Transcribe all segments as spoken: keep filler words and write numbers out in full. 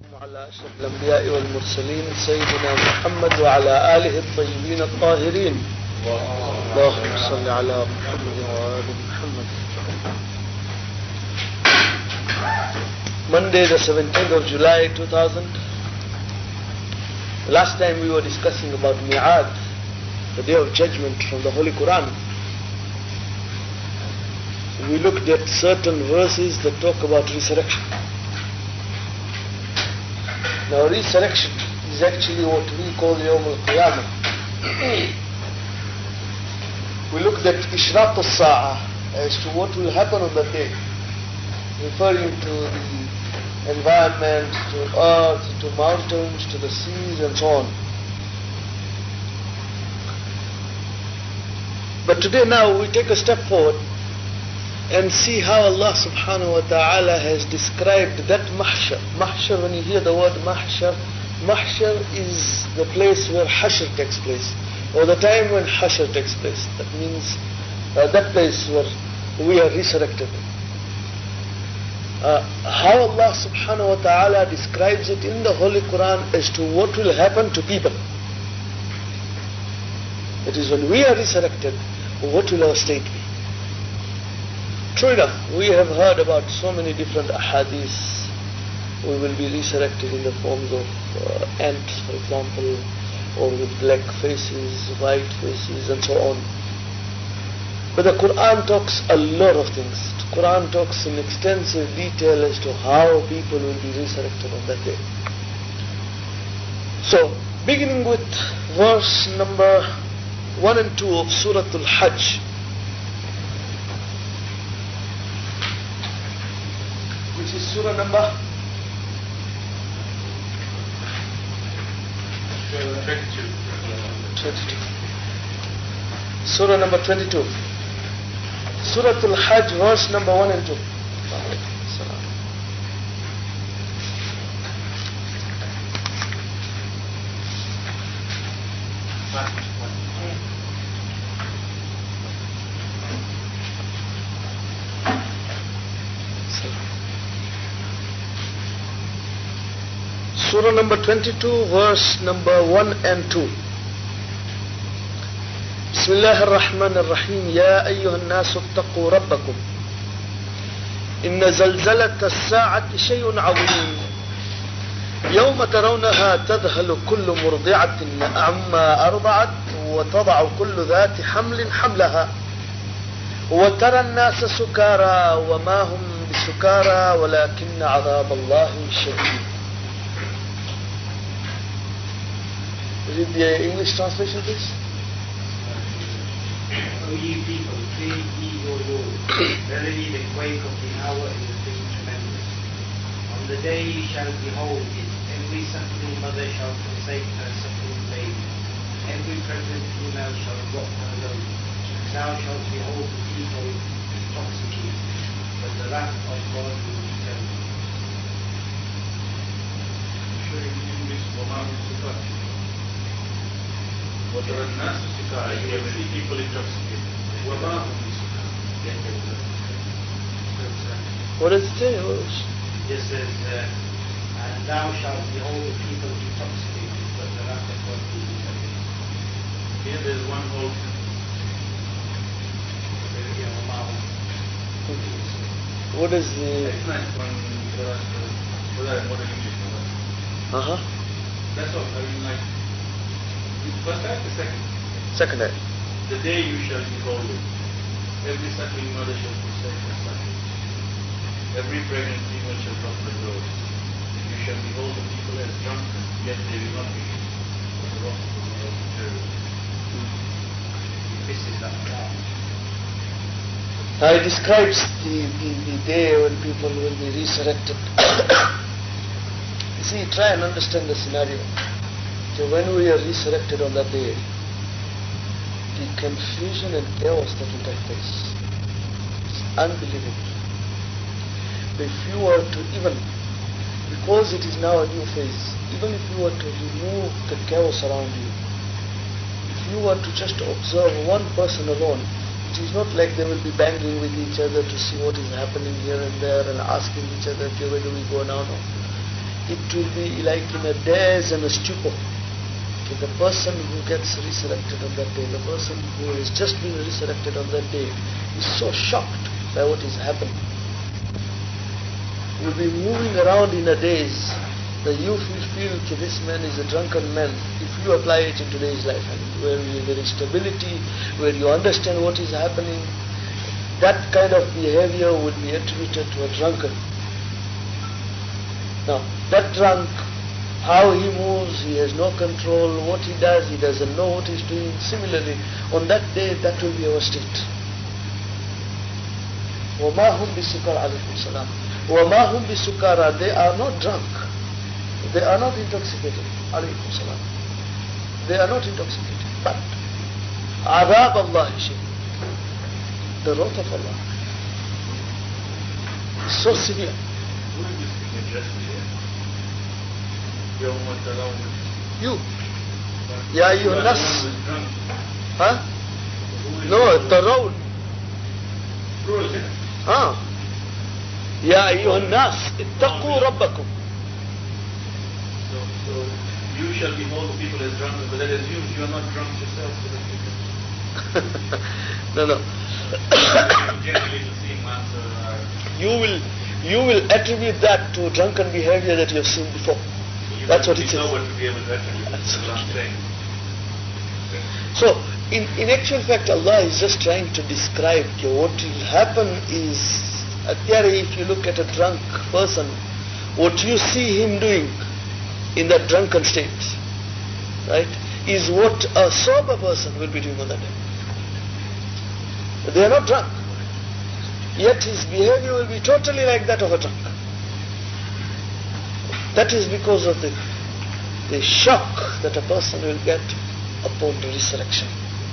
وعلى أشرف الأنبياء والمرسلين سيدنا محمد وعلى آله الطيبين الطاهرين. اللهم صل على محمد وآل محمد. Monday the seventeenth of July two thousand. Last time we were discussing about Mi'ad, the day of judgment from the Holy Quran. We looked at certain verses that talk about resurrection. Now resurrection is actually what we call Yawm al-Qiyamah. We looked at Ishraq al-Sa'ah as to what will happen on that day, referring to the environment, to earth, to mountains, to the seas and so on. But today now we take a step forward and see how Allah subhanahu wa ta'ala has described that mahshar. Mahshar, when you hear the word mahshar, mahshar is the place where hashr takes place, or the time when hashr takes place. That means uh, that place where we are resurrected. Uh, how Allah subhanahu wa ta'ala describes it in the Holy Quran as to what will happen to people. It is when we are resurrected, what will our state be? True enough, we have heard about so many different ahadiths. We will be resurrected in the forms of uh, ants, for example, or with black faces, white faces, and so on. But the Quran talks a lot of things. The Quran talks in extensive detail as to how people will be resurrected on that day. So, beginning with verse number one and two of Surah Al-Hajj, which is surah number twenty-two. twenty-two. Surah number twenty-two. Surah Al-Hajj, verse number one and two. Surah number twenty-two, verse number one and two. بسم الله الرحمن الرحيم. يا أيها الناس اتقوا ربكم إن زلزلة الساعة شيء عظيم يوم ترونها تذهل كل مرضعة عما أرضعت وتضع كل ذات حمل حملها وترى الناس سكارى وما هم بسكارى ولكن عذاب الله شديد. Read the English translation, please. O ye people, fear ye your Lord. Verily the quake of the hour is a thing tremendous. On the day ye shall behold it, every suckling mother shall forsake her suckling baby. Every pregnant female shall drop her load. Thou shalt behold the people intoxicated, but the wrath of God will be terrible. وترى الناس سكارى, you will see people intoxicated. وما هم بسكارى. What does it say? It just says, uh, and thou shalt behold the people intoxicated, but the wrath of God will be terrible. Here there is one whole. What is the... It's nice one for us to, for that modern English for us. Uh-huh. That's all. I mean, like, first act, the second. Second ayah. The day you shall behold it. Every suckling mother shall forsake her suckling. Every pregnant female shall drop her load. You shall behold the people as drunken, yet they will not be. For the wrath of the Lord will be terrible. This is that down. Now it describes the, the, the day when people will be resurrected. You see, try and understand the scenario. So when we are resurrected on that day, the confusion and chaos that will take place is unbelievable. If you were to even, because it is now a new phase, even if you were to remove the chaos around you, if you were to just observe one person alone, it is not like they will be banging with each other to see what is happening here and there and asking each other, okay, where do we go now? No. it will be like in a daze and a stupor. Okay, the person who gets resurrected on that day, the person who has just been resurrected on that day, is so shocked by what is happening. Will be moving around in a daze. The youth will feel that this man is a drunken man. If you apply it in today's life, and where there is stability, where you understand what is happening, that kind of behavior would be attributed to a drunkard. Now, that drunk, how he moves, he has no control. What he does, he doesn't know what he's doing. Similarly, on that day, that will be our state. وَمَا هُمْ بِسُكَارَ عَلَيْكُمْ سَلَامٌ وَمَا هُمْ بِسُكَارَ. They are not drunk. They are not intoxicated. Alaykum salam. They are not intoxicated. But Adab Allah shadid. The wrath of Allah is so severe. Who is this being addressed here? Yawma tarawun. You. Ya ayyuhan nas. Huh? No, tarawun. Huh? Ya ayyuhan nas. Ittaqu rabbakum. So, so you shall behold the people as drunk, but that assumes you are not drunk yourself. No, no. Generally the same answer are... You will, you will attribute that to drunken behavior that you have seen before. You That's what it know is. what to be able to attribute. That's what I'm saying. So, in, in actual fact, Allah is just trying to describe you. What will happen is, Atyari, if you look at a drunk person, what you see him doing in that drunken state, right, is what a sober person will be doing on that day. They are not drunk, yet his behavior will be totally like that of a drunk. That is because of the, the shock that a person will get upon the resurrection.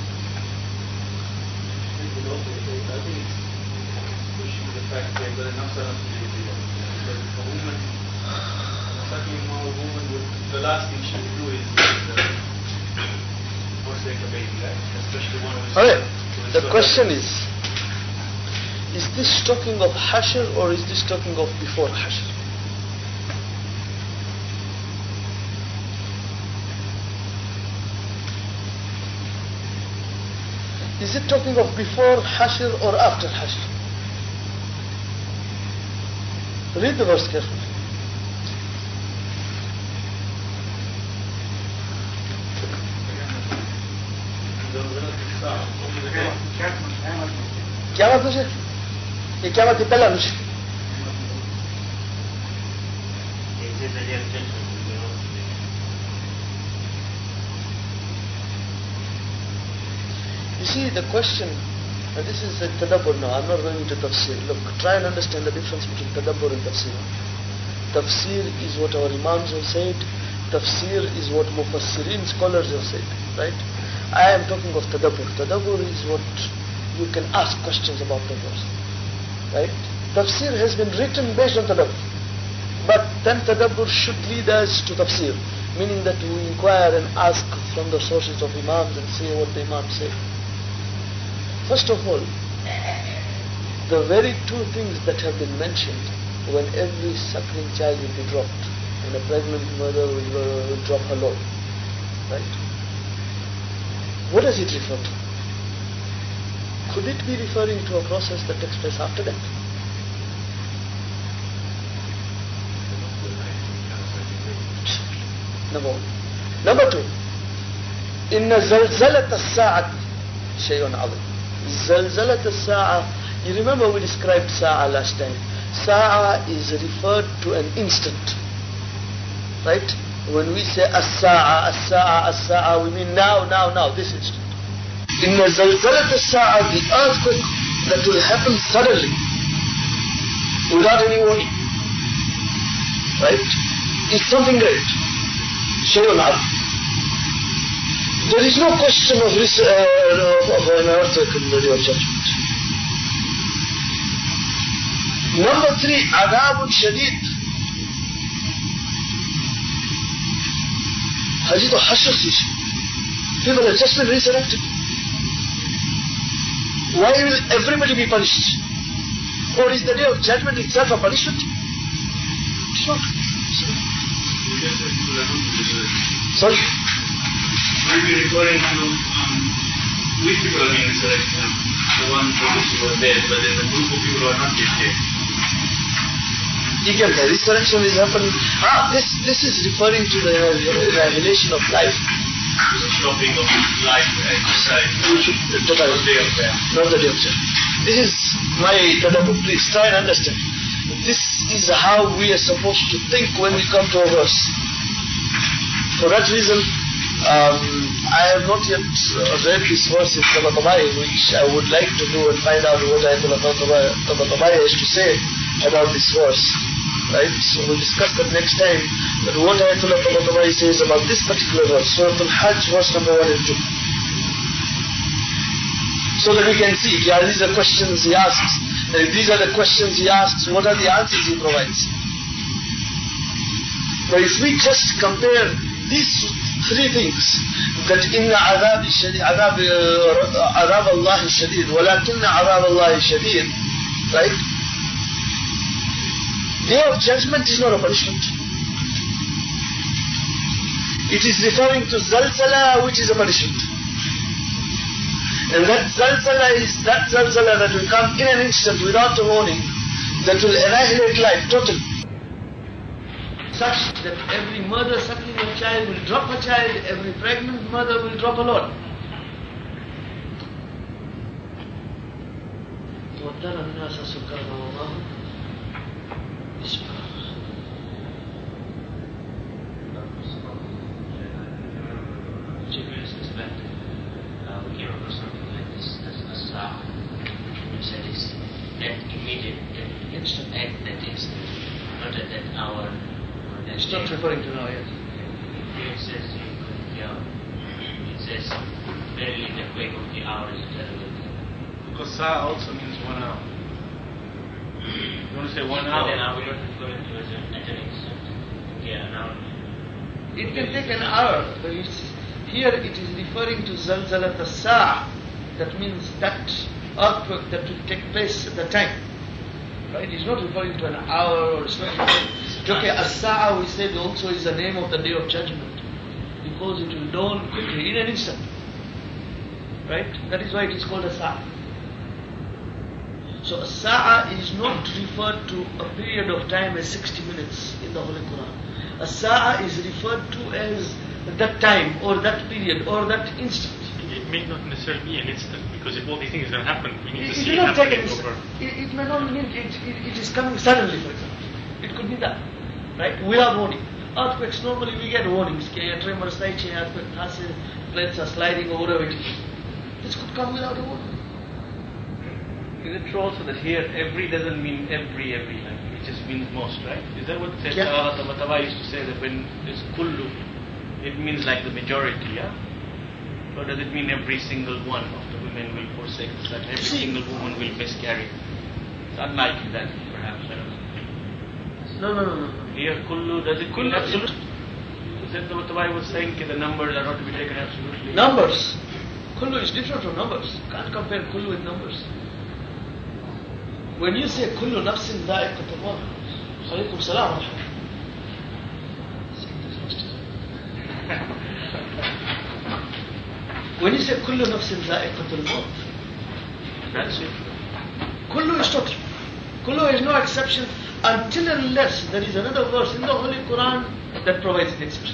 I think it's pushing the fact that there are enough because a woman, a woman would, the last thing she would do is uh, forsake a baby, right? Especially one who is... Okay. The question is, is this talking of Hashr or is this talking of before Hashr? Is it talking of before Hashr or after Hashr? Read the verse carefully. क़यामत में ये क़यामत के पहला में You see the question, and this is a tadabbur now, I'm not going into tafsir. Look, try and understand the difference between tadabbur and tafsir. Tafsir is what our imams have said, tafsir is what mufassirin scholars have said, right? I am talking of tadabbur. Tadabbur is what you can ask questions about the verse, right? Tafsir has been written based on tadabbur, but then tadabbur should lead us to tafsir, meaning that we inquire and ask from the sources of imams and see what the imams say. First of all, the very two things that have been mentioned when every suckling child will be dropped, and a pregnant mother will, uh, will drop her load, right? What does it refer to? Could it be referring to a process that takes place after that? Number one. Number two, إن زلزلة الساعة شيء عظيم. زلزلة الساعة, you remember we described Sa'a last time. Sa'a is referred to an instant, right? When we say as-sa'a, as-sa'a, as-sa'a, we mean now, now, now, this instant. In the zalzalat as-sa'a, the earthquake that will happen suddenly, without any warning, right? It's something great. Shay'un 'azim. There is no question of, this, uh, of an earthquake in the day of judgment. Number three, adabun shadid. Hadith of Hashr season. People have just been resurrected. Why will everybody be punished? Or is the day of judgment itself a punishment? It's not. Sorry? Are you referring to um, which people are being resurrected? The ones who were dead, but there's a group of people who are not yet dead. You can say resurrection is happening. Ah, this this is referring to the annihilation of life. The stopping of life exercise. Totally. Not the day of death. Not the day of death. This is my tadabbur. Please try and understand. This is how we are supposed to think when we come to a verse. For that reason, um, I have not yet uh, read this verse in Tabatabai, which I would like to do and find out what Ayatollah Tabatabai has to say about this verse. Right? So we'll discuss that next time, that what Ayatollah Tabatabai says about this particular verse, Surah Al-Hajj, verse number one and two. So that we can see, yeah, these are questions he asks. And if these are the questions he asks, what are the answers he provides? But if we just compare these three things, that inna adhab shadid, adhab, uh, adhab Allah shadid, walakinna adhab Allah shadid, right? Day of judgment is not a punishment. It is referring to zalzala, which is a punishment. And that zalzala is that zalzala that will come in an instant without a warning, that will annihilate life totally. Such that every mother suckling a child will drop a child, every pregnant mother will drop a lot. وَتَرَى النَّاسَ سُكَارَى وَمَا هُمْ بِسُكَارَى. We came across something like this as a star. You said it's that immediate, that instant act, that instant, not at that hour. That It's not referring to now yet. It says, yeah, it says, verily the quake of the hour is terrible. Because sa also means one hour. You want to say one And hour? then are we not referring to as an, at an instant? Yeah, an hour. It can take an hour, but it's, here it is referring to zalzalat as-sa'a. That means that earthquake that will take place at the time. Right? It's not referring to an hour or it's not referring. Okay, as-sa'a we said also is the name of the day of judgment, because it will dawn quickly, in an instant. Right? That is why it is called as-sa'a. So as-sa'a is not referred to a period of time as sixty minutes in the Holy Quran. As-sa'a is referred to as that time or that period or that instant. It may not necessarily be an instant, because if all these things are going to happen, we need It, to it see will it not take happening an instant. over. It, it may not mean it, it, it is coming suddenly, for example. It could be that, right? Without warning. Earthquakes, normally we get warnings. Tremors, earthquake, plates are sliding or whatever it is. This could come without a warning. Is it true also that here every doesn't mean every, every, like it just means most, right? Is that what Sayyid Yeah. Tabatabai used to say, that when it's kullu, it means like the majority, yeah? Or does it mean every single one of the women will forsake the such, every See. single woman will miscarry? It's unlikely that, perhaps, I don't know. No, no, no, no. no. Here kullu, does it mean Kullu, absolute? Sayyid Tabatabai was saying that the numbers are not to be taken absolutely. Numbers. Kullu is different from numbers. Can't compare kullu with numbers. When you say kullu nafsin dha'iqatul maut, alaykum salam wa rahmatullah. When you say kullu nafsin dha'iqatul maut, That's it. kullu is total. Kullu is no exception until and unless there is another verse in the Holy Quran that provides the exception.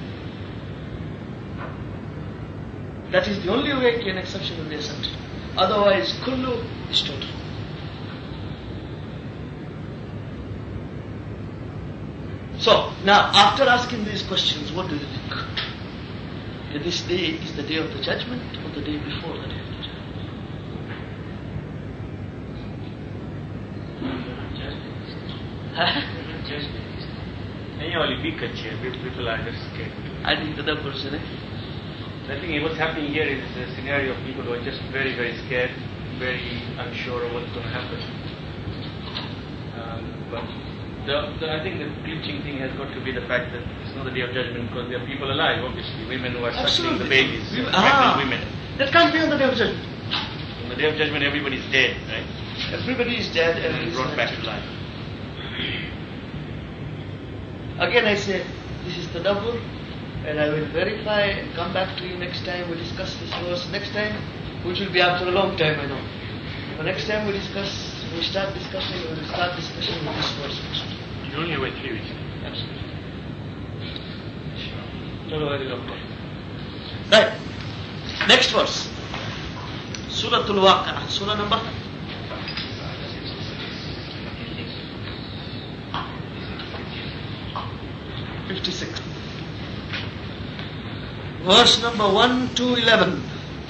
That is the only way an exception will be accepted. Otherwise, kullu is total. So, now, after asking these questions, what do you think? That this day is the day of the judgment or the day before the day of the judgment? Any only big here, people are just scared. I think the other person, eh? I think what's happening here is a scenario of people who are just very, very scared, very unsure of what's going to happen. Um, but the, the, I think the glitching thing has got to be the fact that it's not the day of judgment because there are people alive, obviously, women who are suckling the babies, We- pregnant ah, women. That can't be on the day of judgment. On the day of judgment, everybody's dead, right? Everybody is dead and And is brought back to life. Again I say, this is tadabbur, and I will verify and come back to you next time. We discuss this verse next time, which will be after a long time, I know. But next time we discuss, we start discussing, we will start discussion with this verse first. You only wait three weeks. Absolutely. Not a very long time. Right. Next verse. Surah Al-Waqi'ah. Surah number fifty-six. Verse number one to eleven.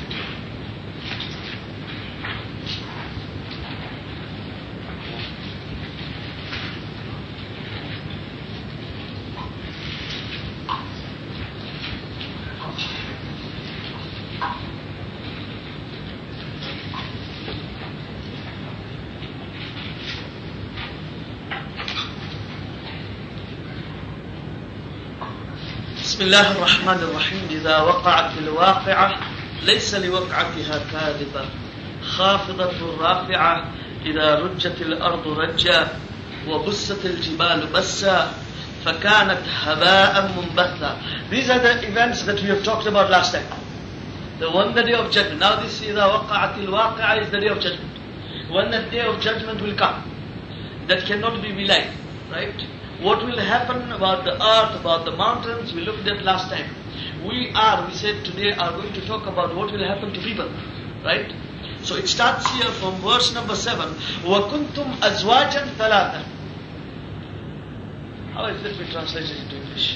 بسم الله الرحمن الرحيم إذا وقعت الواقعة ليس لوقعتها كاذبة خافضة رافعة إذا رجت الأرض رجا وبست الجبال بسا فكانت هباء منبثا. These are the events that we have talked about last time. The one, the day of judgment. Now this إذا وقعت الواقعة is the day of judgment. When the day of judgment will come, that cannot be belied, right? What will happen about the earth, about the mountains, we looked at last time. We are, we said today, are going to talk about what will happen to people, right? So it starts here from verse number seven. وَكُنْتُمْ أَزْوَاجًا ثَلَاثًا. How is that we translated into English?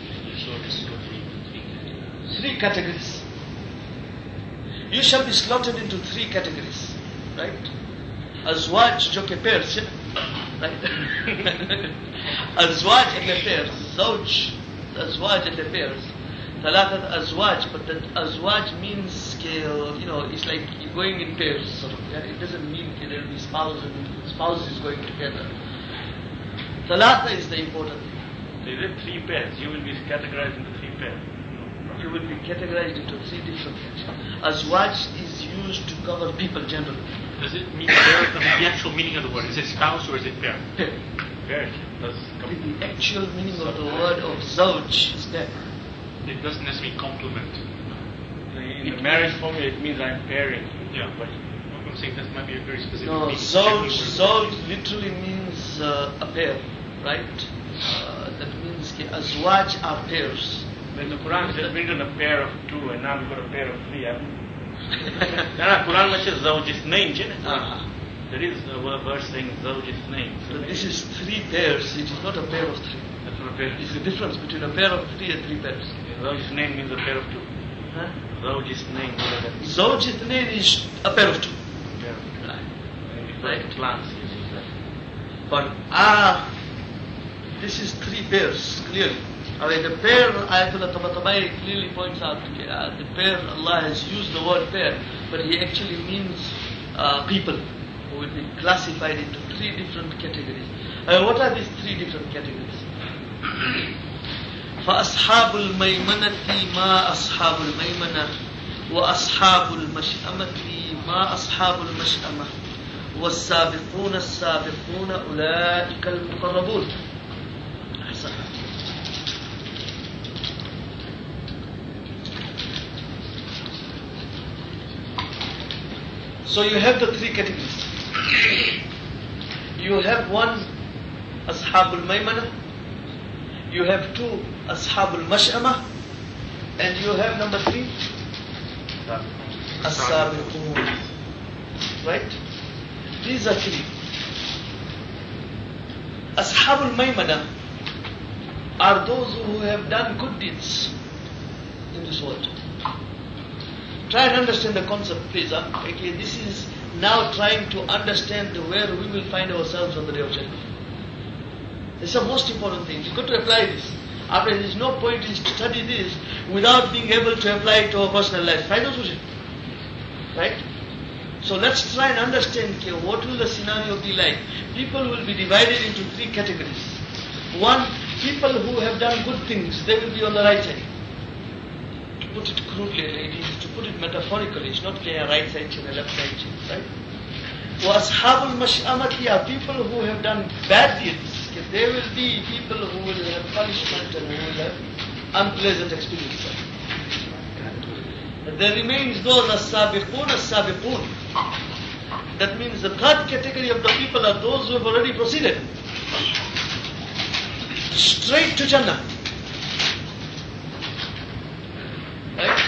Three categories. You shall be slaughtered into three categories, right? Azwaj, jo ke pairs, right? Azwaj and pairs, zawj, azwaj and pairs. Thalathat azwaj, but that azwaj means scale, you know, it's like you're going in pairs, sort of. Yeah? It doesn't mean there will be spouse and spouses going together. Thalatha is the important thing. So is it three pairs? You will be categorized into three pairs. You will be categorized into three different things. Azwaj is used to cover people generally. Does it mean pair? The actual meaning of the word, is it spouse or is it pair? Pair. Pair. Does come, The actual meaning of the word of zawj is that. it doesn't necessarily complement. In the marriage formula, it means I'm pairing. Yeah, but I'm saying that might be a very specific No, meaning. zawj, zawj literally means uh, a pair, right? Uh, that means that azwaj are pairs. When the Quran says bring on a pair of two, and now we've got a pair of three, haven't we? Now, Quran mentions zawj is name, isn't it? Uh-huh. There is a verse saying zawj is name. So But this is three pairs, it is not a pair of three. that's what a pair It's is. the difference between a pair of three and three pairs. Zawj is name means a pair of two. Huh? Zawj is name. Zawj ithnain is a pair of two. Pair of two. Right. Right. Right. Plants uses that. But ah, this is three pairs, clearly. I mean, the pair, Ayatollah Tabatabai clearly points out, okay, uh, the pair, Allah has used the word pair, but He actually means uh, people who will be classified into three different categories. Uh, what are these three different categories? فَأَصْحَابُ الْمَيْمَنَةِ مَا أَصْحَابُ الْمَيْمَنَةِ وَأَصْحَابُ الْمَشْأَمَةِ مَا أَصْحَابُ الْمَشْأَمَةِ وَالسَّابِقُونَ السَّابِقُونَ أُولَٰئِكَ الْمُقَرَّبُونَ. أحسن. So you have the three categories. You have one, Ashabul Maymana. You have two, Ashabul Mash'ama. And you have number three, As-Sabiqun. Right? These are three. Ashabul Maymana are those who have done good deeds in this world. Try and understand the concept, please. Huh? Okay, this is now trying to understand where we will find ourselves on the day of judgment. This is the most important thing. You've got to apply this. After there is no point in study this without being able to apply it to our personal life. Right? So let's try and understand okay, what will the scenario be like. People will be divided into three categories. One, people who have done good things, they will be on the right side. To put it crudely, ladies, to put it metaphorically, it's not a right side chain, a left side chain, right? وَأَصْحَابُ الْمَشْأَمَةِ are people who have done bad deeds, there will be people who will have punishment and who will have unpleasant experiences. There remains those as-sabiqun, as-sabiqun. That means the third category of the people are those who have already proceeded straight to Jannah. Right?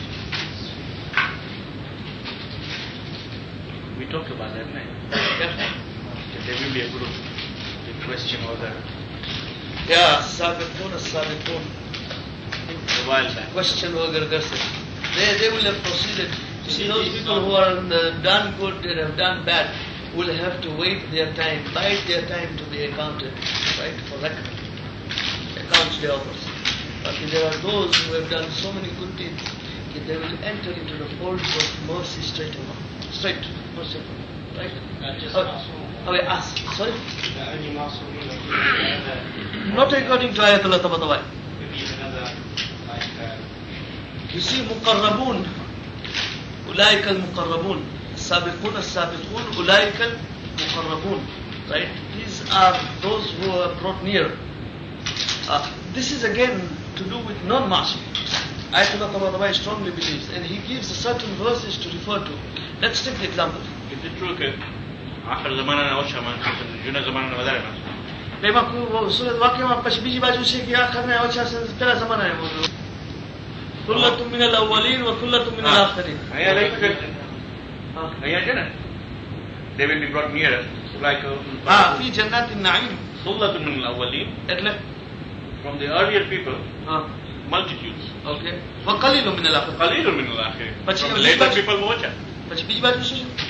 We talked about that, right? Yeah. There will be a group. The question was that Yeah, as-sabiqun, as-sabiqun. a while back. Question वगैरह कर सकते. They, they will have proceeded. You see, those people who are uh, done good and have done bad will have to wait their time, bide their time to be accounted, right, for record. Accounts their offers. But there are those who have done so many good deeds that they will enter into the folds of mercy straight away. Straight, merciful, right? Uh, just Oh, Masoom. oh, yeah, ask, sorry? The only Masoom is another, Not according to Ayatollah Tabatabai. maybe another, like, uh, You see, muqarrabun, ulaika al-muqarrabun, sabiqun al-sabiqun, ulaika al-muqarrabun, right? These are those who are brought near. Uh, this is again to do with non-Ma'asi. Ayatollah Tabatabai strongly believes, and he gives certain verses to refer to. Let's take the example. Is it true that after zamana na ocha man, juna zamana na વધારે man? Lema ku surat વાક્યમાં પછી બીજી બાજુ છે કે આખરને ઓછા છે પેલા જમાનાએ બોલ્યો. કુલ્લતુમ મિનલ અવ્વલીન વ કુલ્લતુમ મિનલ આખરીન. અહીંયા like હા. અહીંયા છે ને they will be brought nearer like હા, ફી જન્નાતિન નঈમ. sullatun min al-awwalin એટલે from the earlier people હા, multitudes ઓકે. વકલીલુ મિનલ આખરીન. qalilun min al-akhirin પછી from the બીજી later બાજુ- people more ocha. પછી બીજી બાજુ શું છે?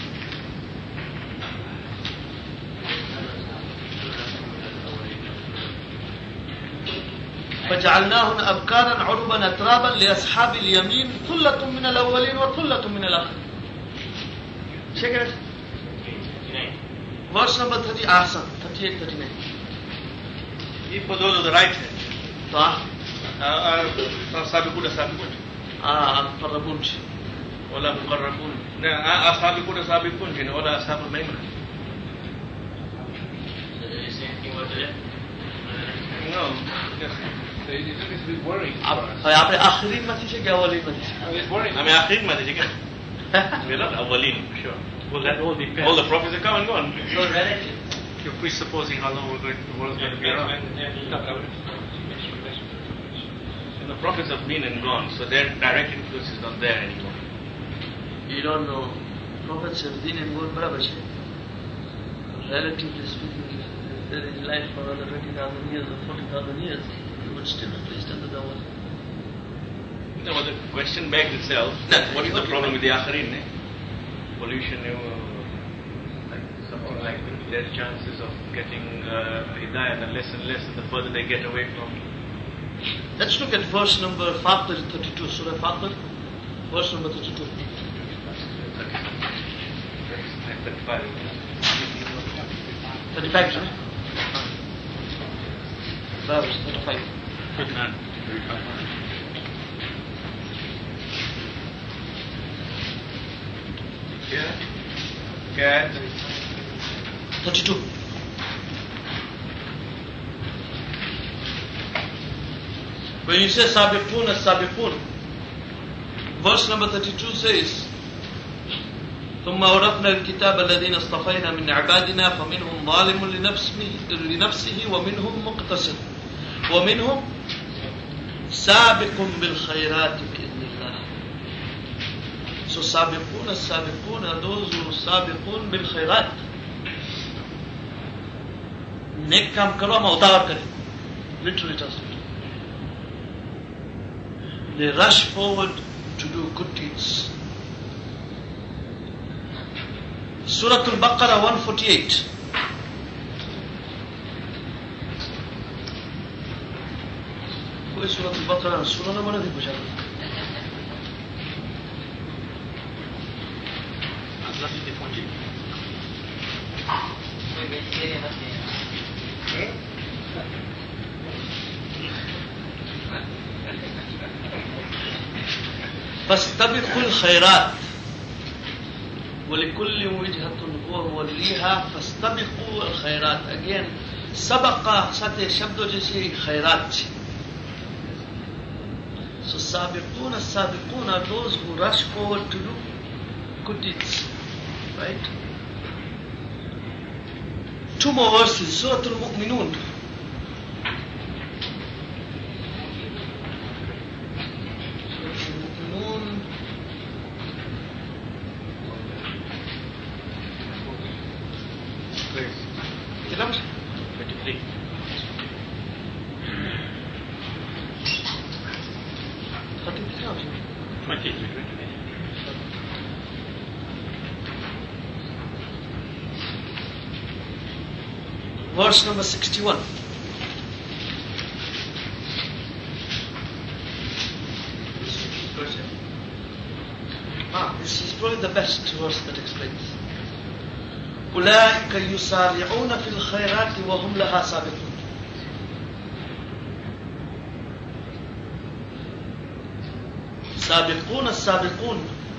فجعلناهن أبكارا عربا أترابا لأصحاب اليمين ثلة من الأولين وثلة من الآخرين. Check it. Verse number thirty, Ahsan, thirty-eight, thirty-nine. If for those on the right hand, तो हाँ, uh, sabiqun sabiqun हाँ, मुक़र्रबून છે. wala muqarrabun na sabiqun sabiqun je wala ashabul maimuna. So there is anything about that? No, yes. So it is a bit worrying for આપ- us. હવે આપણે આખરીમાંથી છે કે અવલીમાંથી છે? It's worrying. I mean, akhirin mat is again. We're not awwalin, for sure. Well, that all depends. All the prophets have come and gone. So relative. You're presupposing how long we're going, the world's going to be around. And the prophets have been and gone, so their direct influence is not there anymore. You don't know. Prophets have been and gone બરાબર છે. Relatively speaking, if they're in life for another twenty thousand years or forty thousand years, you would still at least under the world. No, but the question begs itself, what is the problem with the akhirin? Eh? Pollution, you know, like something like their chances of getting uh, hidayah are less and less the further they get away from. Let's look at verse number Fatir thirty-two, Surah Fatir, verse number thirty-two. thirty-five. thirty-five, sorry. Verse thirty-five. None. Yeah. Cat. thirty-two. When you say Sabiqun as Sabiqun, verse number thirty-two says, ثم أورثنا الكتاب الذين اصطفينا من عبادنا فمنهم ظالم لنفسه, لنفسه ومنهم مقتصد ومنهم سابق بالخيرات بإذن الله. So سابقون السابقون are those who سابقون بالخيرات. नेक काम करो हम उतार करें. Literally translated. They rush forward to do good deeds. Surah Al-Baqarah one forty-eight. कोई सूरत al-Baqarah सूरह number नहीं पूछा. Nothing different. فاستبقوا الخيرات ولكل وجهة هو موليها فاستبقوا الخيرات. Again, sabaqa સાથે શબ્દો જે છે એ ખૈરાત છે. So sabiqun as-sabiqun are those who rush forward to do good deeds. Right? Two more verses. Surah Al-Mu'minun. Verse number sixty-one. Ah, this is probably the best verse that explains. أولئك يسارعون في الخيرات وهم لها سابقون. سابقون السابقون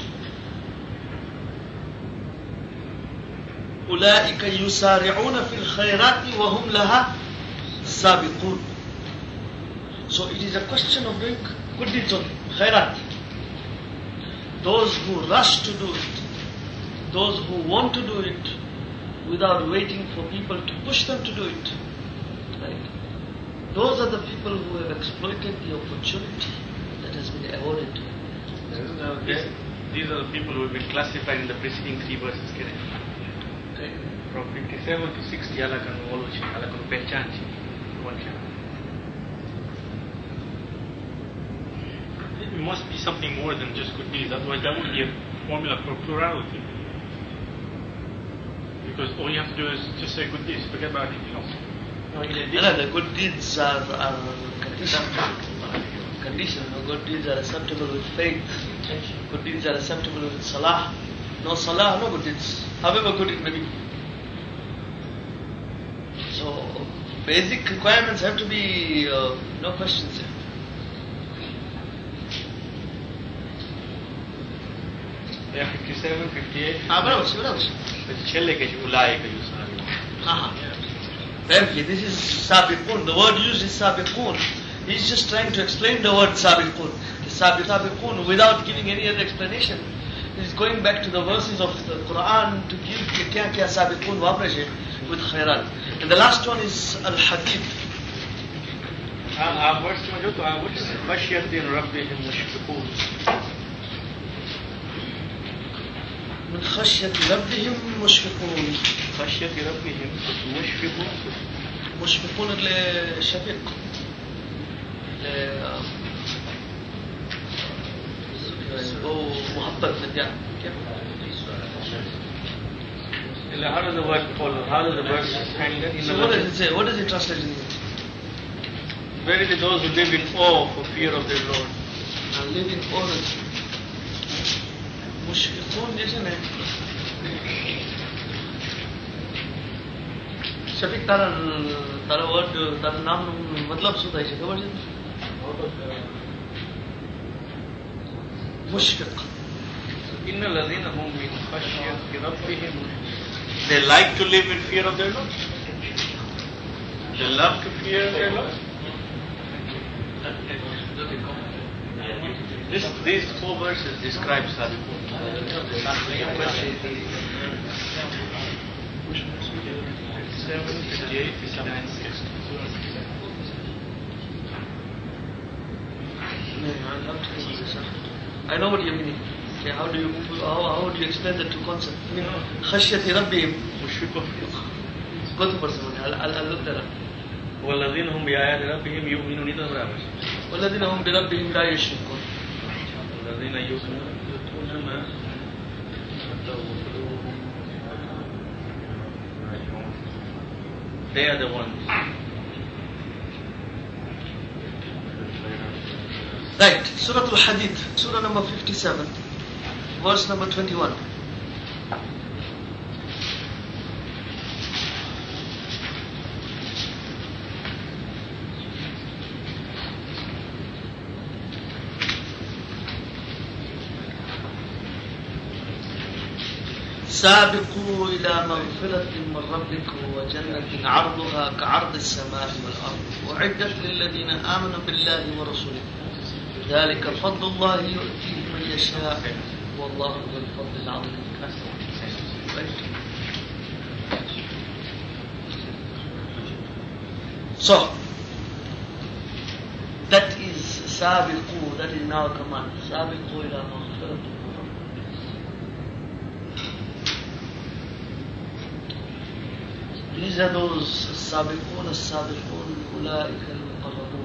أولئك يسارعون في الخيرات وهم لها سابقون. So it is a question of doing good deeds only, khairat. Those who rush to do it, those who want to do it without waiting for people to push them to do it, right? Those are the people who have exploited the opportunity that has been awarded to them. These, these are the people who have been classified in the preceding three verses. Okay. From fifty-seven to sixty, Allah can always, Allah can pehchan chi, one can. It must be something more than just good deeds, otherwise that would be a formula for plurality. Because all you have to do is just say good deeds, forget about anything else. No, no, the good deeds are, are conditional. Conditional. Good deeds are acceptable with faith. Good deeds are acceptable with salah. No salah, no good deeds. However good it may be. So, basic requirements have to be, uh, no questions here. Yeah, fifty-seven, fifty-eight. Ah, bravo, bravo. Apparently, this is sabiqun. The word used is sabiqun. He's just trying to explain the word sabiqun. Sabiqun without giving any other explanation. He's going back to the verses of the Quran to give kya kya sabiqun wapre with khairat. And the last one is al-hadid. Our verse mein jo to our verse khashyatin rabbihim mushfiqun. من خشية ربهم مشفقون. خشية ربهم مشفقون. مشفقون لشفيق. أو محبت يعني. How does the word follow? How does the verse hang in So the what does it say? What does it translate in it? Verily those who live in awe for fear of their Lord. And live in awe. मुश्किल जैसे नहीं शफीक तारा तारा word तारा नाम मतलब શું થાય છે ખબર છે मुश्किल إن الذين هم من خشية ربهم they like to live in fear of their Lord. They love to fear their Lord. This, these four verses describe Sabiqun. seven, fifty-eight, fifty-nine, sixty. I know what you mean. Okay, how do you how, how do you explain the two concepts? I mean, خشية ربهم مشفقون. Go to person. I'll, I'll, I'll look that up. والذين هم بآيات ربهم يؤمنون. إذا برابر. والذين هم بربهم لا يشركون. الذين يؤتون ما they are the ones. Right, Surah Al-Hadid, Surah number fifty-seven, verse number twenty-one. سابقوا إلى مغفرة من ربكم وجنة عرضها كعرض السماء والأرض أعدت للذين آمنوا بالله ورسوله ذلك فضل الله يؤتيه من يشاء والله ذو الفضل العظيم. So that is sabiqu, that is now a command. Sabiqu ila maghfirati. These are those sabiqun as-sabiqun ulaika al-muqarrabun.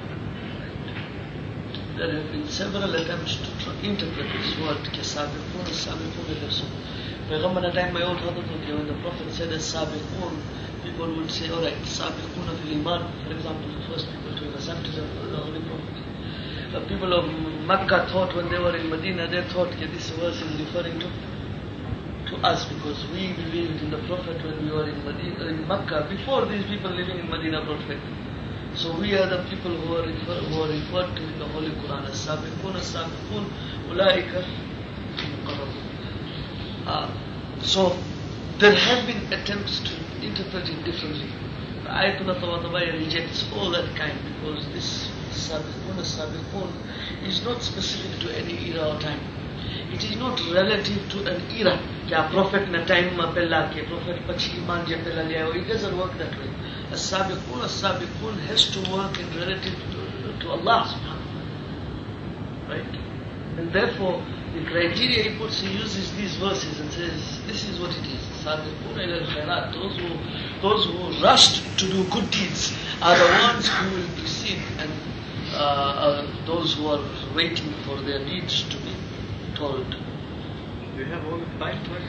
There have been several attempts to tr- interpret this word sabiqun as-sabiqun al-rasul. Payghambar at time my old father told you when the Prophet said as-sabiqun, people would say, alright, sabiqun fil iman, for example, the first people to accept the Holy Prophet. The people of Makkah thought when they were in Medina, they thought that this verse is referring to to us because we believed in the Prophet when we were in Medina, in Makkah, before these people living in Medina brought faith. So we are the people who are, refer, who are referred to in the Holy Quran as sabiqun as-sabiqun ulaika al-muqarrabun. So there have been attempts to interpret it differently. Ayatul Tawadabaya rejects all that kind because this sabiqun as-sabiqun is not specific to any era or time. It is not relative to an era. Kya Prophet na time ma pehla ke Prophet pachi iman je pehla le aayo. It doesn't work that way. As-sabiqun as-sabiqun has to work in relative to, to Allah subhanahu wa ta'ala. Right? And therefore the criteria he puts, he uses these verses and says, this is what it is. Sabiqun ila al-khairat. Those who, those who rushed to do good deeds are the ones who will precede and uh, uh, those who are waiting for their deeds to be told. Do you have all the five verses?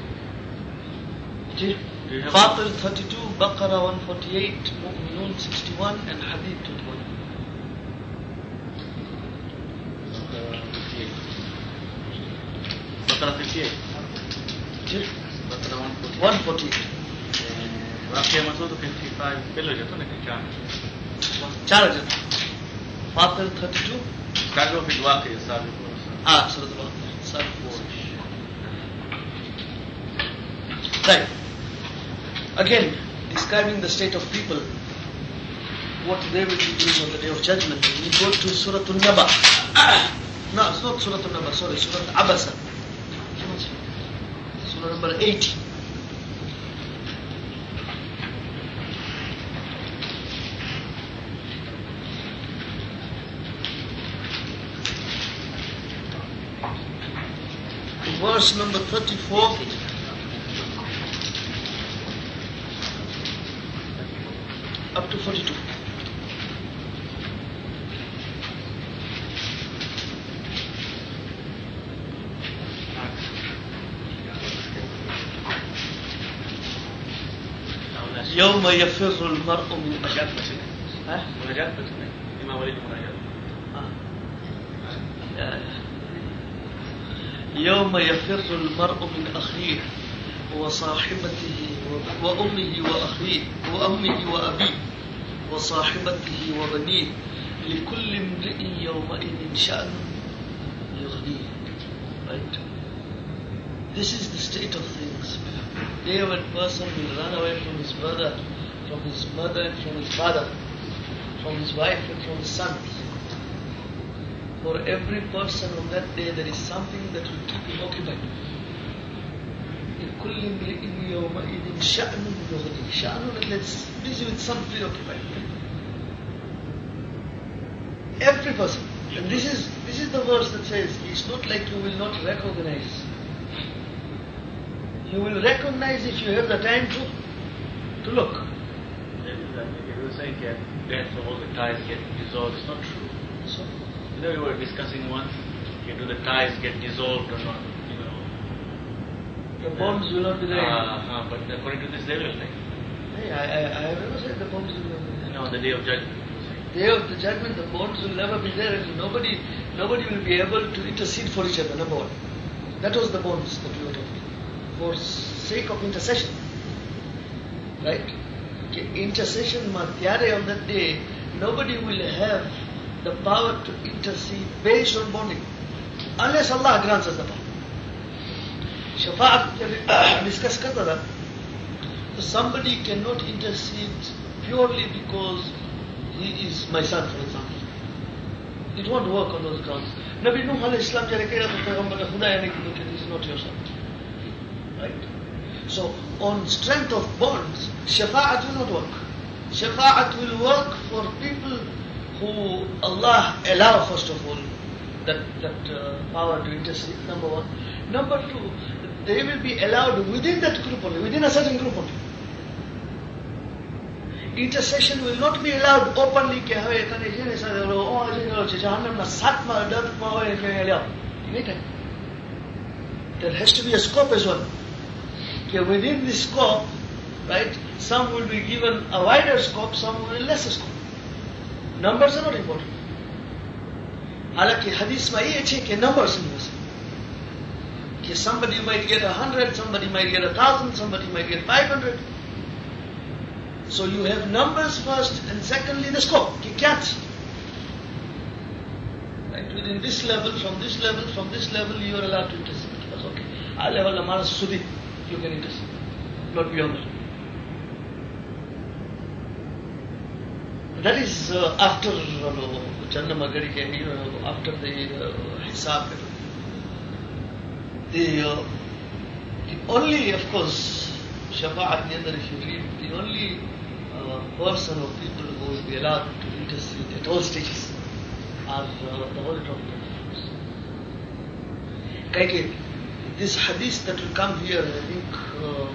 Fatir thirty-two, Baqarah one forty-eight, Mu'minun sixty-one, and Hadid twenty-one. Baqarah fifty-eight. Baqarah one forty-eight. Waqiya Masud fifty-five. Pehlo jato na kya? Char jato. Fatir thirty-two. Start off with Waqiya, Sabiqun. Ah, Surah Al-Baqarah. Right. Again, describing the state of people, what they will be doing on the day of judgment. We go to Surah An-Naba. No, it's not Surah An-Naba, sorry, Surah Abasa. Surah number eighty. Verse number thirty-four. Up to forty-two. يوم يفر المرء من Munajat baca. ها؟ Munajat baca. Imam Walid munajat. يوم يفر المرء من أخيه وصاحبته وأمه وأخيه وأمه وأبيه وصاحبته وبنيه لكل امرئ يومئذ شأن يغنيه. Right? This is the state of things. Day when a person will run away from his brother, from his mother and from his father, from his wife and from his sons. For every person on that day there is something that will keep him occupied. لكل امرئ يومئذ شأن يغنيه. شأن, that's busy with some preoccupied. Every person. And this is this is the verse that says, it's not like you will not recognize. You will recognize if you have the time to to look. If you say that death, all the ties get dissolved, it's not true. So, You know, we were discussing once, okay, do the ties get dissolved or not? You know. the bombs will not be there. Uh, uh, but according to this, they will. Like, Hey, I, I, I have never said the bombs will not be there. you know, the day of judgment. Day of the judgment, the bonds will never be there, and nobody, nobody will be able to intercede for each other. Number one, that was the bonds that we were talking for sake of intercession, right? Okay, intercession, matyare on that day, nobody will have the power to intercede based on bonding, unless Allah grants us the power. Shafa'at, discuss karta tha. Somebody cannot intercede purely because he is my son, for example. It won't work on those grounds. Nabi Nuh alayhi salam jare kehra tha Payghambar ne Khuda yaani ki this is not your son. Right? So on strength of bonds, shafa'at will not work. Shafa'at will work for people who Allah allow first of all that that uh, power to intercede, number one. Number two, they will be allowed within that group only, within a certain group only. Intercession will not be allowed openly ke have etane jene sa oh ajeno che jahannam na sat ma dat ma hoye ke allow. There has to be a scope as well. Okay, within this scope, right, some will be given a wider scope, some will be lesser scope. Numbers are not important. Halaki hadith ma ye che ke numbers in this. Okay, somebody might get a hundred, somebody might get a thousand, somebody might get five hundred. So you have numbers first and secondly the scope. You can't. Right, within this level, from this level, from this level you are allowed to intercede. That's okay. Our level Amara Sudi, you can intercede. Not beyond that. That is uh, after Channa Magari came, you know, after the uh, Hisab. The, uh, the only, of course, Shafa'at Niyandar, if you read, the only uh, person or people who will be allowed to intercede at all stages are uh, the Holy Prophet. Kaike, this hadith that will come here, I think, uh,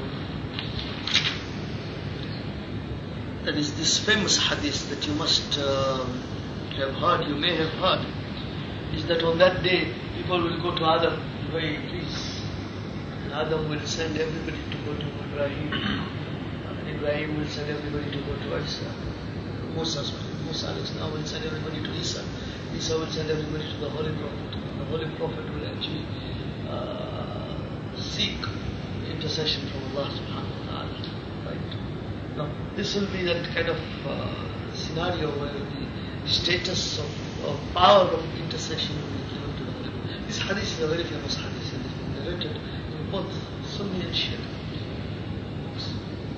that is this famous hadith that you must uh, have heard, you may have heard, is that on that day people will go to Adam, very please. And Adam will send everybody to go to Ibrahim. And Ibrahim will send everybody to go to Isa. Musa, sorry. Musa will send everybody to Isa. Isa will send everybody to the Holy Prophet. And the Holy Prophet will actually uh, seek intercession from Allah subhanahu wa ta'ala. Right? Now, this will be that kind of uh, scenario where the status of, of power of intercession will be given to the Holy Prophet. This hadith is a very famous hadith and it's been narrated in both Sunni and Shia books.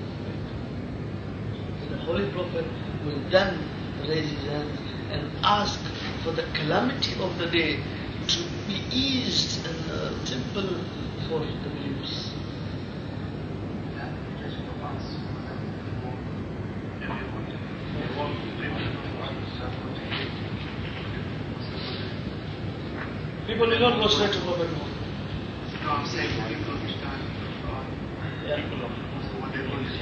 The Holy Prophet will then raise his hands and ask for the calamity of the day to be eased in the temple for the believers. People will not go straight to Prophet Muhammad. No, I'm saying people who stand Yeah. what they want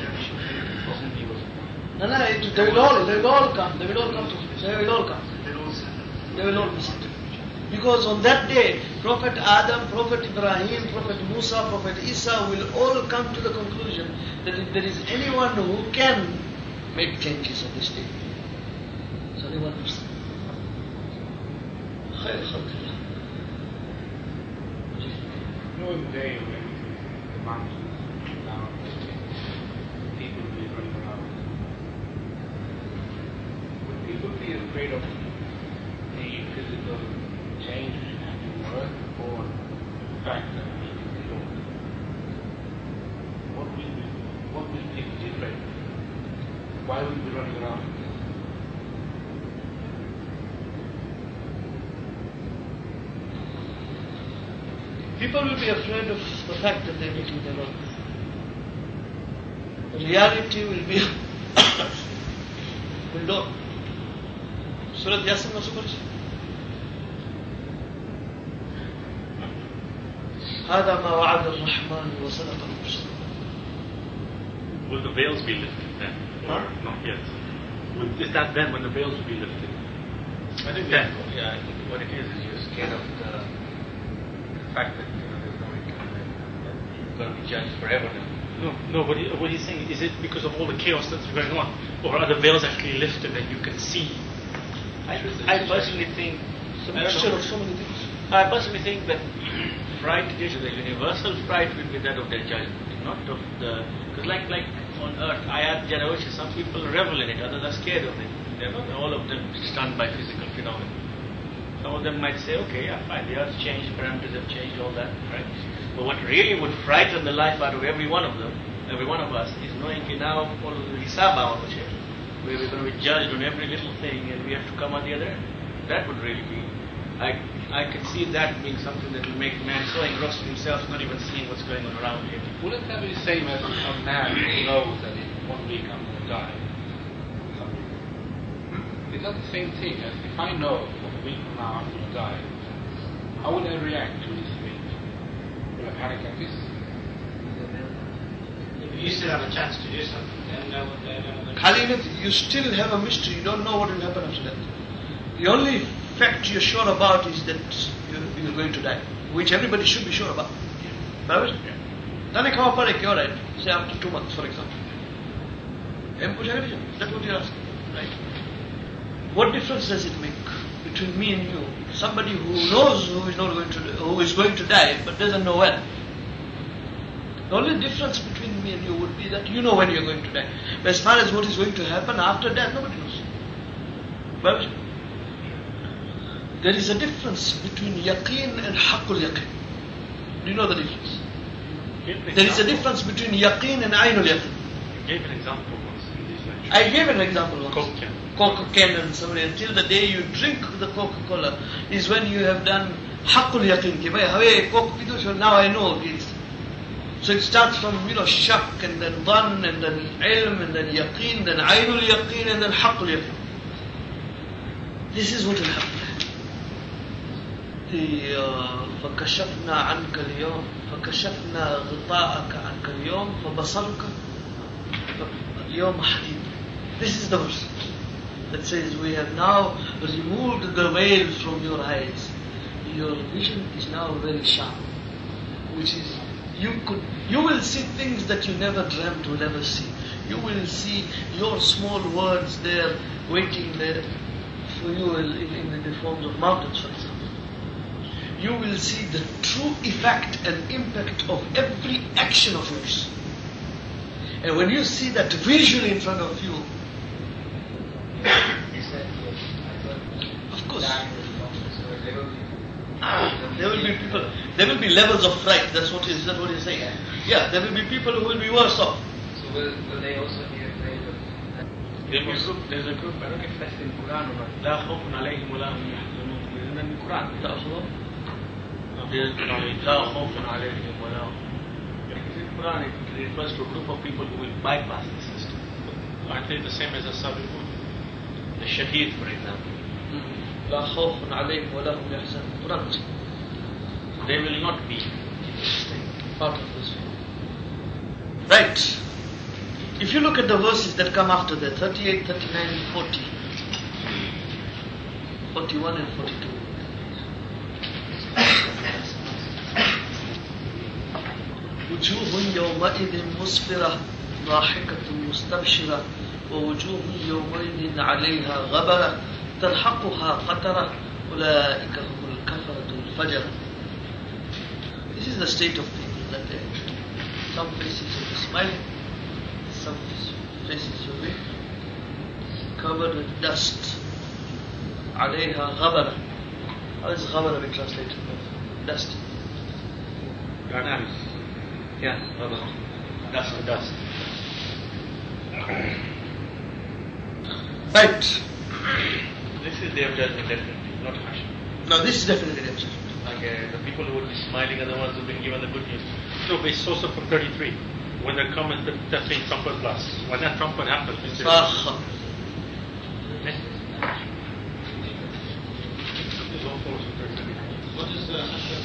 No, no, it, they will all, they will all come, they will all come to this, they will all come. They will send. They will all be sent. Because on that day, Prophet Adam, Prophet Ibrahim, Prophet Musa, Prophet Isa will all come to the conclusion that if there is anyone who can make changes on this day, it's only one person. Khair khalqillah. Knowing the day when the mountain down, people will be running around. Would people be afraid of the physical change in work or the fact that people be old? What will be, what will people be afraid of? Why will we be running around? People will be afraid of the fact that they are meeting their Lord. The reality will be will dawn. Surah Yasin also goes. هذا ما وعد الرحمن وصدق المرسلون. Will the veils be lifted then? Or Huh? not yet? Will, is that then when the veils will be lifted? I think Then. that, yeah, I think what it is is you're scared of the, the fact that you know there's no return and that you're going to be judged forever now. No, no. What, he, what he's saying is it because of all the chaos that's going on, or are the veils actually lifted and you can see? I, I personally think. It's a I don't mixture know. of so many things. I personally think that fright is the universal fright will be that of their judgment, not of the. Because like like on earth, ayat generation, some people revel in it, others are scared of it. They're not all of them stunned by physical phenomena. Some of them might say, okay, yeah, fine, the earth's changed, parameters have changed, all that, right? But what really would frighten the life out of every one of them, every one of us, is knowing that now all of the hisab hour, where we're going to be judged on every little thing and we have to come on the other end. That would really be, I I could see that being something that will make man so engrossed in himself, not even seeing what's going on around him. Wouldn't that be the same as a man who knows that in one week I'm going to die? Is that the same thing as if I know a week from now I'm going to die? How would I react to this week? Will I panic like this? If you still have a chance to do something, then no one there, no one there. Khalid, you still have a mystery. You don't know what will happen after that. The only fact you're sure about is that you're, you're going to die, which everybody should be sure about. Right? Then I come up with a cure, right? Say after two months, for example. That's what you're asking, right? What difference does it make between me and you? Somebody who knows who is not going to, who is going to die, but doesn't know when. The only difference between me and you would be that you know when you're going to die. But as far as what is going to happen after death, nobody knows. But there is a difference between yaqeen and haqqul yaqeen. Do you know the difference? There is a difference between yaqeen and aynul yaqeen. You gave an example once in this lecture. I gave an example once. Coke can. Coca can and somebody, until the day you drink the Coca-Cola is when you have done haqqul yaqeen. Ki bhai, have Coke pido, so now I know it. So it starts from, you know, shak and then dhan and then ilm and then yaqeen, then aynul yaqeen and then haqqul yaqeen. This is what will happen. فكشفنا عنك اليوم فكشفنا غطاءك عنك اليوم فبصرك اليوم حديد. This is the verse that says we have now removed the veil from your eyes. Your vision is now very sharp, which is you could you will see things that you never dreamt will ever see. You will see your small words there waiting there for you in, in the forms of mountains, for example. You will see the true effect and impact of every action of yours. And when you see that visually in front of you, of course, there will be people, there will be levels of fright. That's what is that what he's saying. Yeah, there will be people who will be worse off. So will, will they also be afraid of that? There's a group, there's a group, I don't know if that's in Quran or not. لا خوف عليهم ولا هم يحزنون. Isn't that in the Quran? There's لا خوف عليهم ولا هم. In the Quran it refers to a group of people who will bypass the system. Aren't they the same as the Sabiqun? The Shaheed, for example. لا خوف عليهم ولا هم يحزنون. Quran. They will not be part of this. Right. If you look at the verses that come after that, thirty-eight, thirty-nine, forty, forty-one and forty-two. وجوه يومئذ مسفرة ضاحكة مستبشرة ووجوه يومئذ عليها غبرة ترهقها قترة أولئك هم الكفرة الفجرة. This is the state of people that day. Some faces will be smiling, some faces will be covered with dust. عليها غبرة. How is غبرة be translated? Dust. Darkness. Yeah, غبرة. Dust to dust. Right. This is their judgment, definitely, not harsh. Now this is definitely the judgment. Like uh, the people who would be smiling are the ones who've been given the good news. So it's also from thirty-three. When there comes the deafening trumpet blast. When that trumpet happens, it's فاخر. It all follows from thirty-three. What is the Hashr?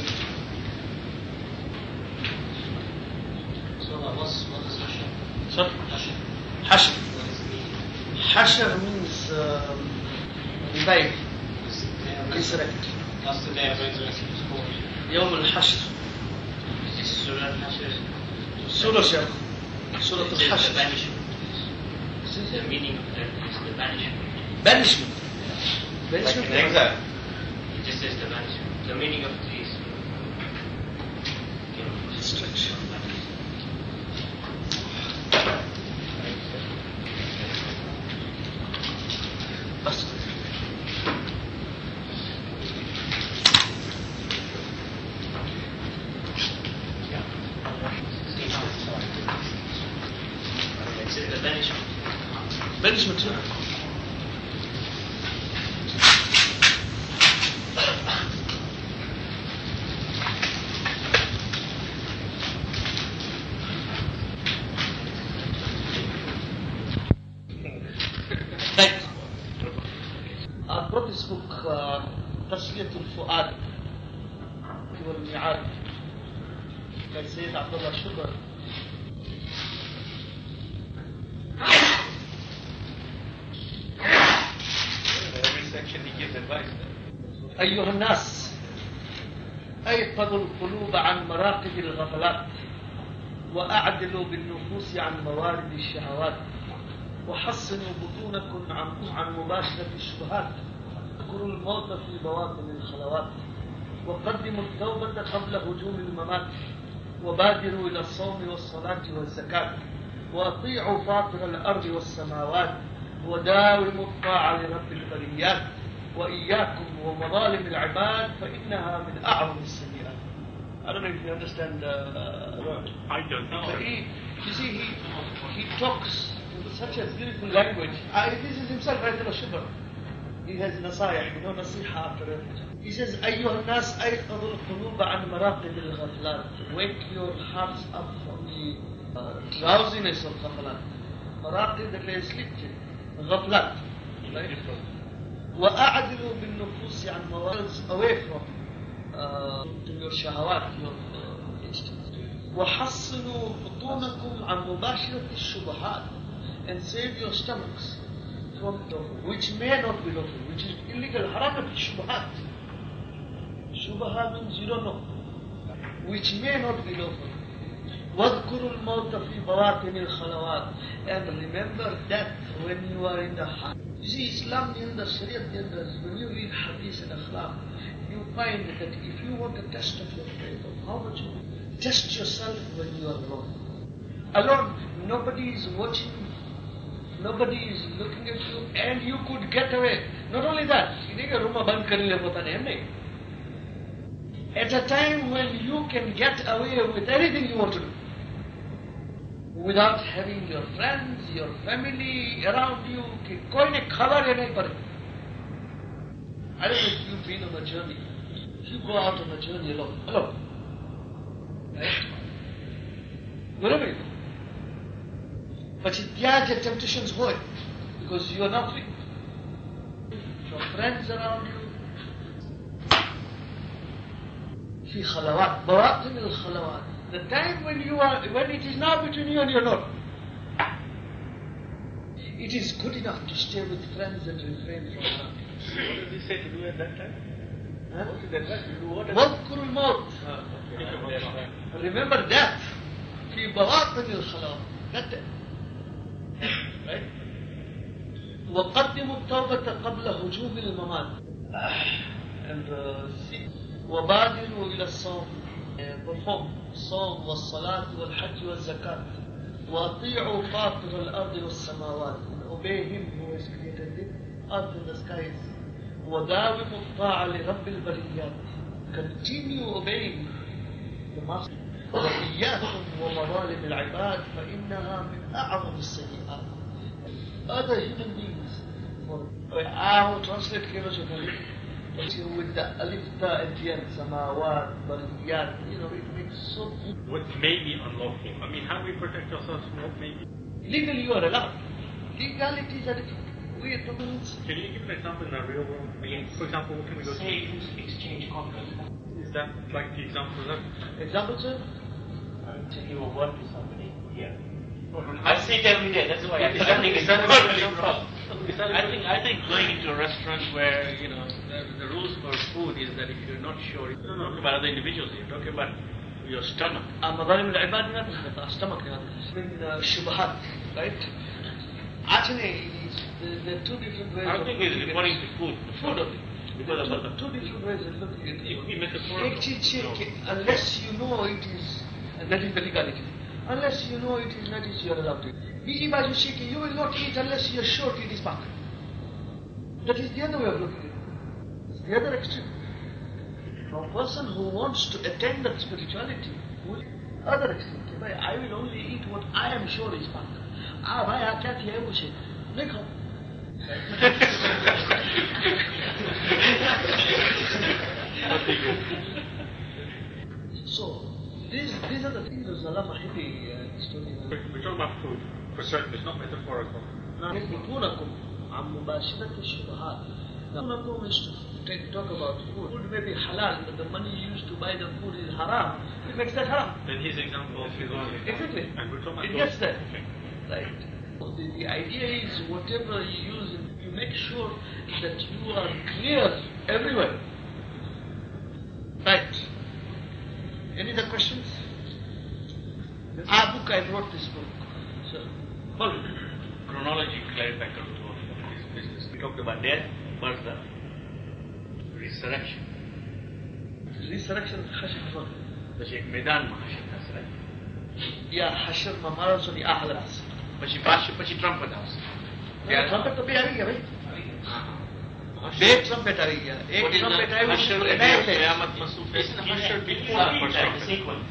So uh, what's, what is Hashr? Sorry? Hashr. Hashr. What does it mean? Hashr means um, revive, resurrect. That's the day of resurrection is called. يوم الحشر. It's Surah Al-Hashr. Surah Shaykh. Surah It is the Al-Hashr. banishment. The meaning of that is the banishment. Banishment. Like Banishment. in exile. It just says the banishment. The meaning of it is you know, Destruction. Basta. took uh, Tasliyatul Fuad والميعاد by Sayyid Abdullah Shukr. Every section he gives advice. أيها الناس أيقظوا القلوب عن مراقد الغفلات وأعدلوا بالنفوس عن موارد الشهوات وحصنوا بطونكم عن عن مباشرة الشبهات اذكروا الموت في بواطن الخلوات وقدموا التوبة قبل هجوم الممات وبادروا إلى الصوم والصلاة والزكاة وأطيعوا فاطر الأرض والسماوات وداوموا الطاعة لرب البريات وإياكم ومظالم العباد فإنها من أعظم السيئات. I don't know if you understand the uh, word. I don't know. So he, you see, he, he talks in such a beautiful language. Uh, this is himself, Ayatollah Shubha. He has nasayah, you know, nasiha after it. He says, أيها الناس أيقظوا القلوب عن مراقد الغفلات. Wake your hearts up from the uh, drowsiness of غفلات. مراقد that is sleep. غفلات. Right? وأعدلوا بالنفوس عن موارد away from uh, your shahawat, your uh, instincts. وحصنوا بطونكم عن مباشرة الشبهات and save your stomachs from the which may not be lawful, which is illegal. Haram is shubhat. Shubha means you don't know, which may not be lawful. واذكروا الموت في بواطن الخلوات and remember death when you are in the heart. You see, Islam in the Sharia, when you read Hadith and Akhlaq, you find that if you want a test of your faith, of how much you test yourself when you are alone. Alone, nobody is watching, nobody is looking at you, and you could get away. Not only that, at a time when you can get away with anything you want to do, without having your friends, your family around you, koi ne khabar hai nahi pare. I don't know if you've been on a journey. If you go out on a journey alone, alone, right? Wherever you go. But there the temptations hoy, because you are not free. Your friends around you. في خلوات بواطن الخلوات. The time when you are, when it is now between you and your Lord. It is good enough to stay with friends and refrain from that. What did he say to do at that time? Huh? What did that advice to do? What did واذكروا الموت. okay. Remember death. في بواطن الخلوات. That day. Right? وقدموا التوبة قبل هجوم الممات. And uh, see. وبادروا إلى الصوم. Perform الصوم والصلاة والحج والزكاة. وأطيعوا فاطر الأرض والسماوات. And obey him who has created the earth and the skies. وداوموا الطاعة لرب البريات. Continue obeying the Master. وإياكم ومظالم العباد فإنها من أعظم السيئات. Other human beings. I will translate here with the alif ta at the end, samawat, bariyat, you know, it makes so good. What may be unlawful? I mean, how do we protect ourselves from what may be? Legally you are allowed. Legalities are different. We are talking. Can you give an example in the real world? I mean, for example, what can we go to? Savings, exchange contracts. Is that like the example of that? Example, sir? I'll tell you a word to somebody. Yeah. I I see it every day. That's why I Is that, think is it's that not really really a a problem? problem. Is that I think I think going into a restaurant where you know the, the rules for food is that if you're not sure, you're not talking about other individuals. You're talking about your stomach. مظالم العباد not the stomach. Min shubhat, right? Actually, there are two different ways. I don't think it's looking referring at to food. food only. Because of Two, the two different ways of looking at If we it. metaphorical. Ek cheez che, unless you know it is, and that is the legality. Unless you know it is najis, you are allowed to eat. Biji baju shiki, you will not eat unless you are sure it is pak. That is the other way of looking at it. It's the other extreme. A person who wants to attain that spirituality will other extreme. Ki bhai, I will only eat what I am sure is pak. Ah, bhai, aap kya kiya hai mujhe? Nahi khao. So, these, these are the things that Allah Mahibi uh, story. We're we're talking about food, for certain. It's not metaphorical. يَنْبِكُونَكُمْ عَنْ مُبَاشِرَةِ الشُّبُهَاتِ Now, Nakum is to take, talk about food. Food may be halal, but the money used to buy the food is haram. It makes that haram. Then his example is on it. Exactly. And we're talking It about gets there. Okay. Right. The, the idea is whatever you use, you make sure that you are clear everywhere. Right. Any other questions? Our book, I wrote this book. So, follow. Chronology clarify to all this business. We talked about death, birth, resurrection. Resurrection, Hashir. પછી એક મેદાનમાં હશર થશે, right? Yeah, Hashir Mamaras or the Ahlas. પછી પાછું પછી ટ્રમ્પટ આવશે. ટ્રમ્પટ તો બે આવી ગયા ભાઈ. બે ટ્રમ્પેટ આવી ગયા. એક ટ્રમ્પેટ આવ્યું હશર છે એટલે કયામતમાં શું થશે? Hashir before the first trumpet.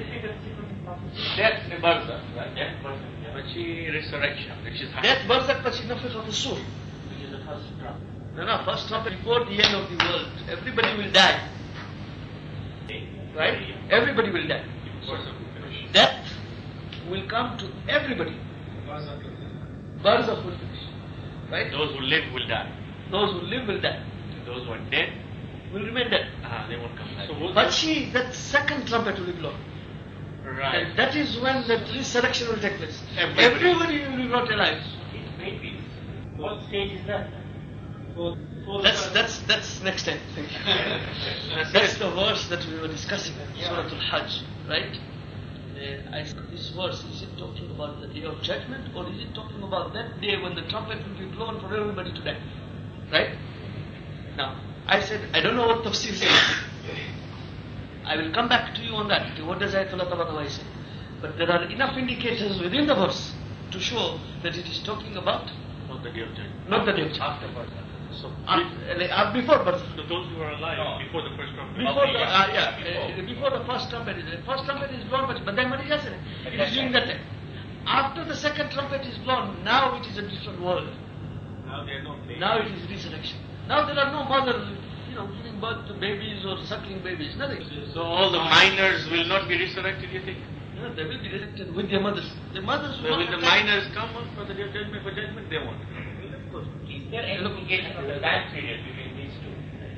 Death ને birth, right? પછી resurrection, which is Death, birth, પછી Nafakh of the Sur. Which is the first drop. No, no, first trumpet before the end of the world. Everybody will die. Right? Everybody will die. Death will come to everybody. Barzakh will finish. Right? those who live will die. Those who live will die. Those who are dead, Will remain dead. ah, they won't come back. So what But see, that second trumpet will be blown. Right. And that is when the resurrection will take place. Everybody. Everybody will be brought alive. Wait, wait. What stage is that? That's that's that's next time. Thank you. That's the verse that we were discussing in Surah Al-Hajj, right? Uh, I said, this verse, is it talking about the day of judgment, or is it talking about that day when the trumpet will be blown for everybody to die? Right? Now, I said, I don't know what tafsir says. I will come back to you on that. What does Ayatollah Tabatabai say? But there are enough indicators within the verse to show that it is talking about Not the day of judgment. not the day of judgment. After birth. So, Uh, uh, before birth. so those who are alive No. before the first trumpet. Before the, Okay, uh, yeah. yeah, uh, before the first trumpet is the first trumpet is blown, but then money is it is during that time. After the second trumpet is blown, now it is a different world. Now they are not there. Now it is resurrection. Now there are no mothers, you know, giving birth to babies or suckling babies. Nothing. So all the minors will not be resurrected, you think? No, they will be resurrected with their mothers. The mothers So will will not the die. minors come on for the day of judgment? For judgment, they won't. Is there any indication of the time period between these two?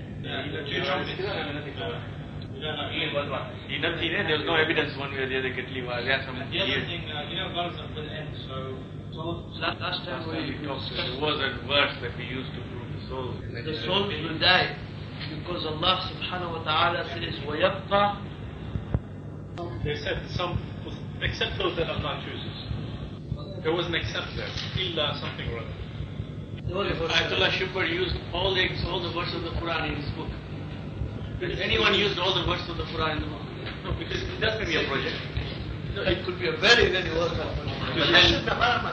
Year was one. He nothing, eh? There was no evidence one way or the other. Ketli was there some The other years. thing, uh, you know, Barzakh will end, so La- Last time we We talked, there was a verse that we used to prove the soul. the souls will die because Allah subhanahu wa ta'ala says, وَيَبْقَى. They said some, except those that Allah chooses. There was an except there. Illa something or other. Ayatollah Shukr used all the, all the verses of the Quran in his book. Did anyone used all the verses of the Quran in the book? No, because that's going to be a project. No, it could be a very, very worthwhile project.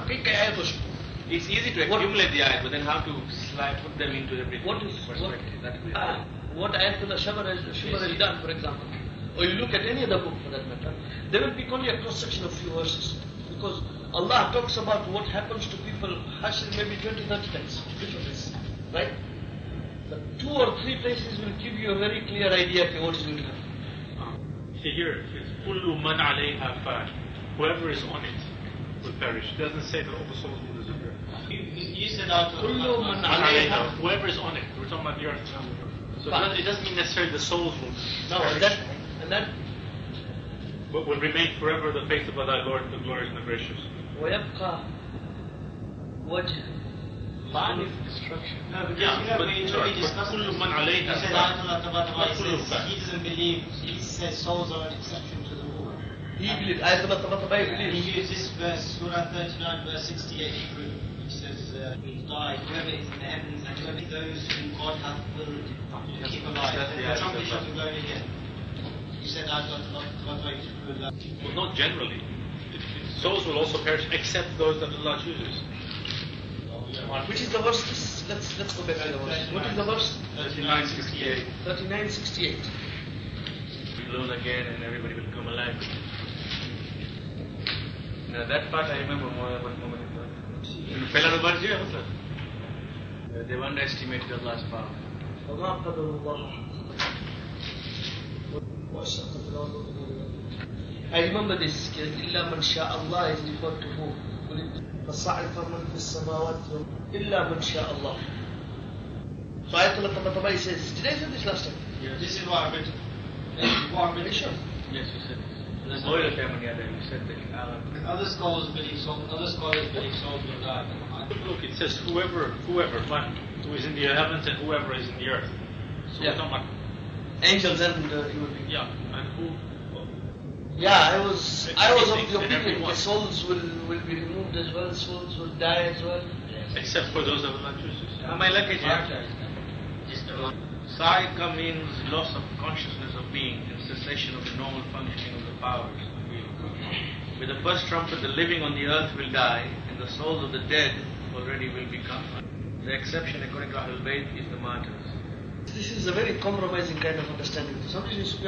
It's easy to accumulate the ayat, but then how to slide, put them into every What is what, perspective. That will be uh, what Ayatollah Shabar has, Shabar has done, for example, or you look at any other book for that matter, there will be only a cross section of few verses. Because Allah talks about what happens to people, Hashir maybe twenty, thirty times, different places, right? But two or three places will give you a very clear idea of what is going to happen. See here, it's kullu man alayha fan. Whoever is on it will perish. It doesn't say that all the souls will disappear. you, you said out of Kullu man Man alayha. alayha, whoever is on it. We're talking about the earth now. So it doesn't, it doesn't mean necessarily the souls will No, and perish, that, and that, but will remain forever the face of thy Lord, the glorious and the gracious. وَيَبْقَى وَجْهُ. Fan is destruction. No, because Yeah, you know, but we, sorry, we but discussed kullu it. man alayha He said fan. Ayatollah Tabatabai Not kullu says fan. he doesn't believe, he says souls are an exception to the rule. He believes, Ayatollah Tabatabai He believes. used this verse, Surah thirty-nine, verse sixty-eight, to prove. He says, uh, he died, whoever is in the heavens, and whoever those whom God hath willed to keep alive. That's the The ayat trumpet of shall God. be blown again. You said Ayatollah Tabatabai to prove that. Well, not generally. It, it, souls will also perish except those that Allah chooses. Which is the verse? Let's let's go back to the verse. What is the verse? thirty-nine sixty-eight. thirty-nine sixty-eight. Blown again and everybody will come alive. Now that part I remember more than one moment. Fellow verse, yeah, what's that? They've underestimated Allah's power. وما قدر الله وأشرقت الأرض بنور. I remember this. إلا من شاء الله is referred to who? فصعق من في السماوات إلا من شاء الله. So Ayatollah Tabatabai says, did I say this last time? Yes. This is what I've been what I've been sure. Yes, you said this. The Boyle family, you said that. Uh, Other scholars believe so. Other scholars believe so. But I, Look, it says whoever, whoever, one who is in the heavens and whoever is in the earth. So Yeah. it's not like, Angels and uh, human beings. yeah, and who? Yeah, I was I was of the And opinion everyone. the souls will, will be removed as well, souls will die as well. Except for those that will not choose to. How my luggage? Just a Saika means loss of consciousness of being and cessation of the normal functioning of the powers of being. With the first trumpet, the living on the earth will die, and the souls of the dead already will become. The exception, according to Ahlul Bayt, is the martyrs. This is a very compromising kind of understanding. Somebody says,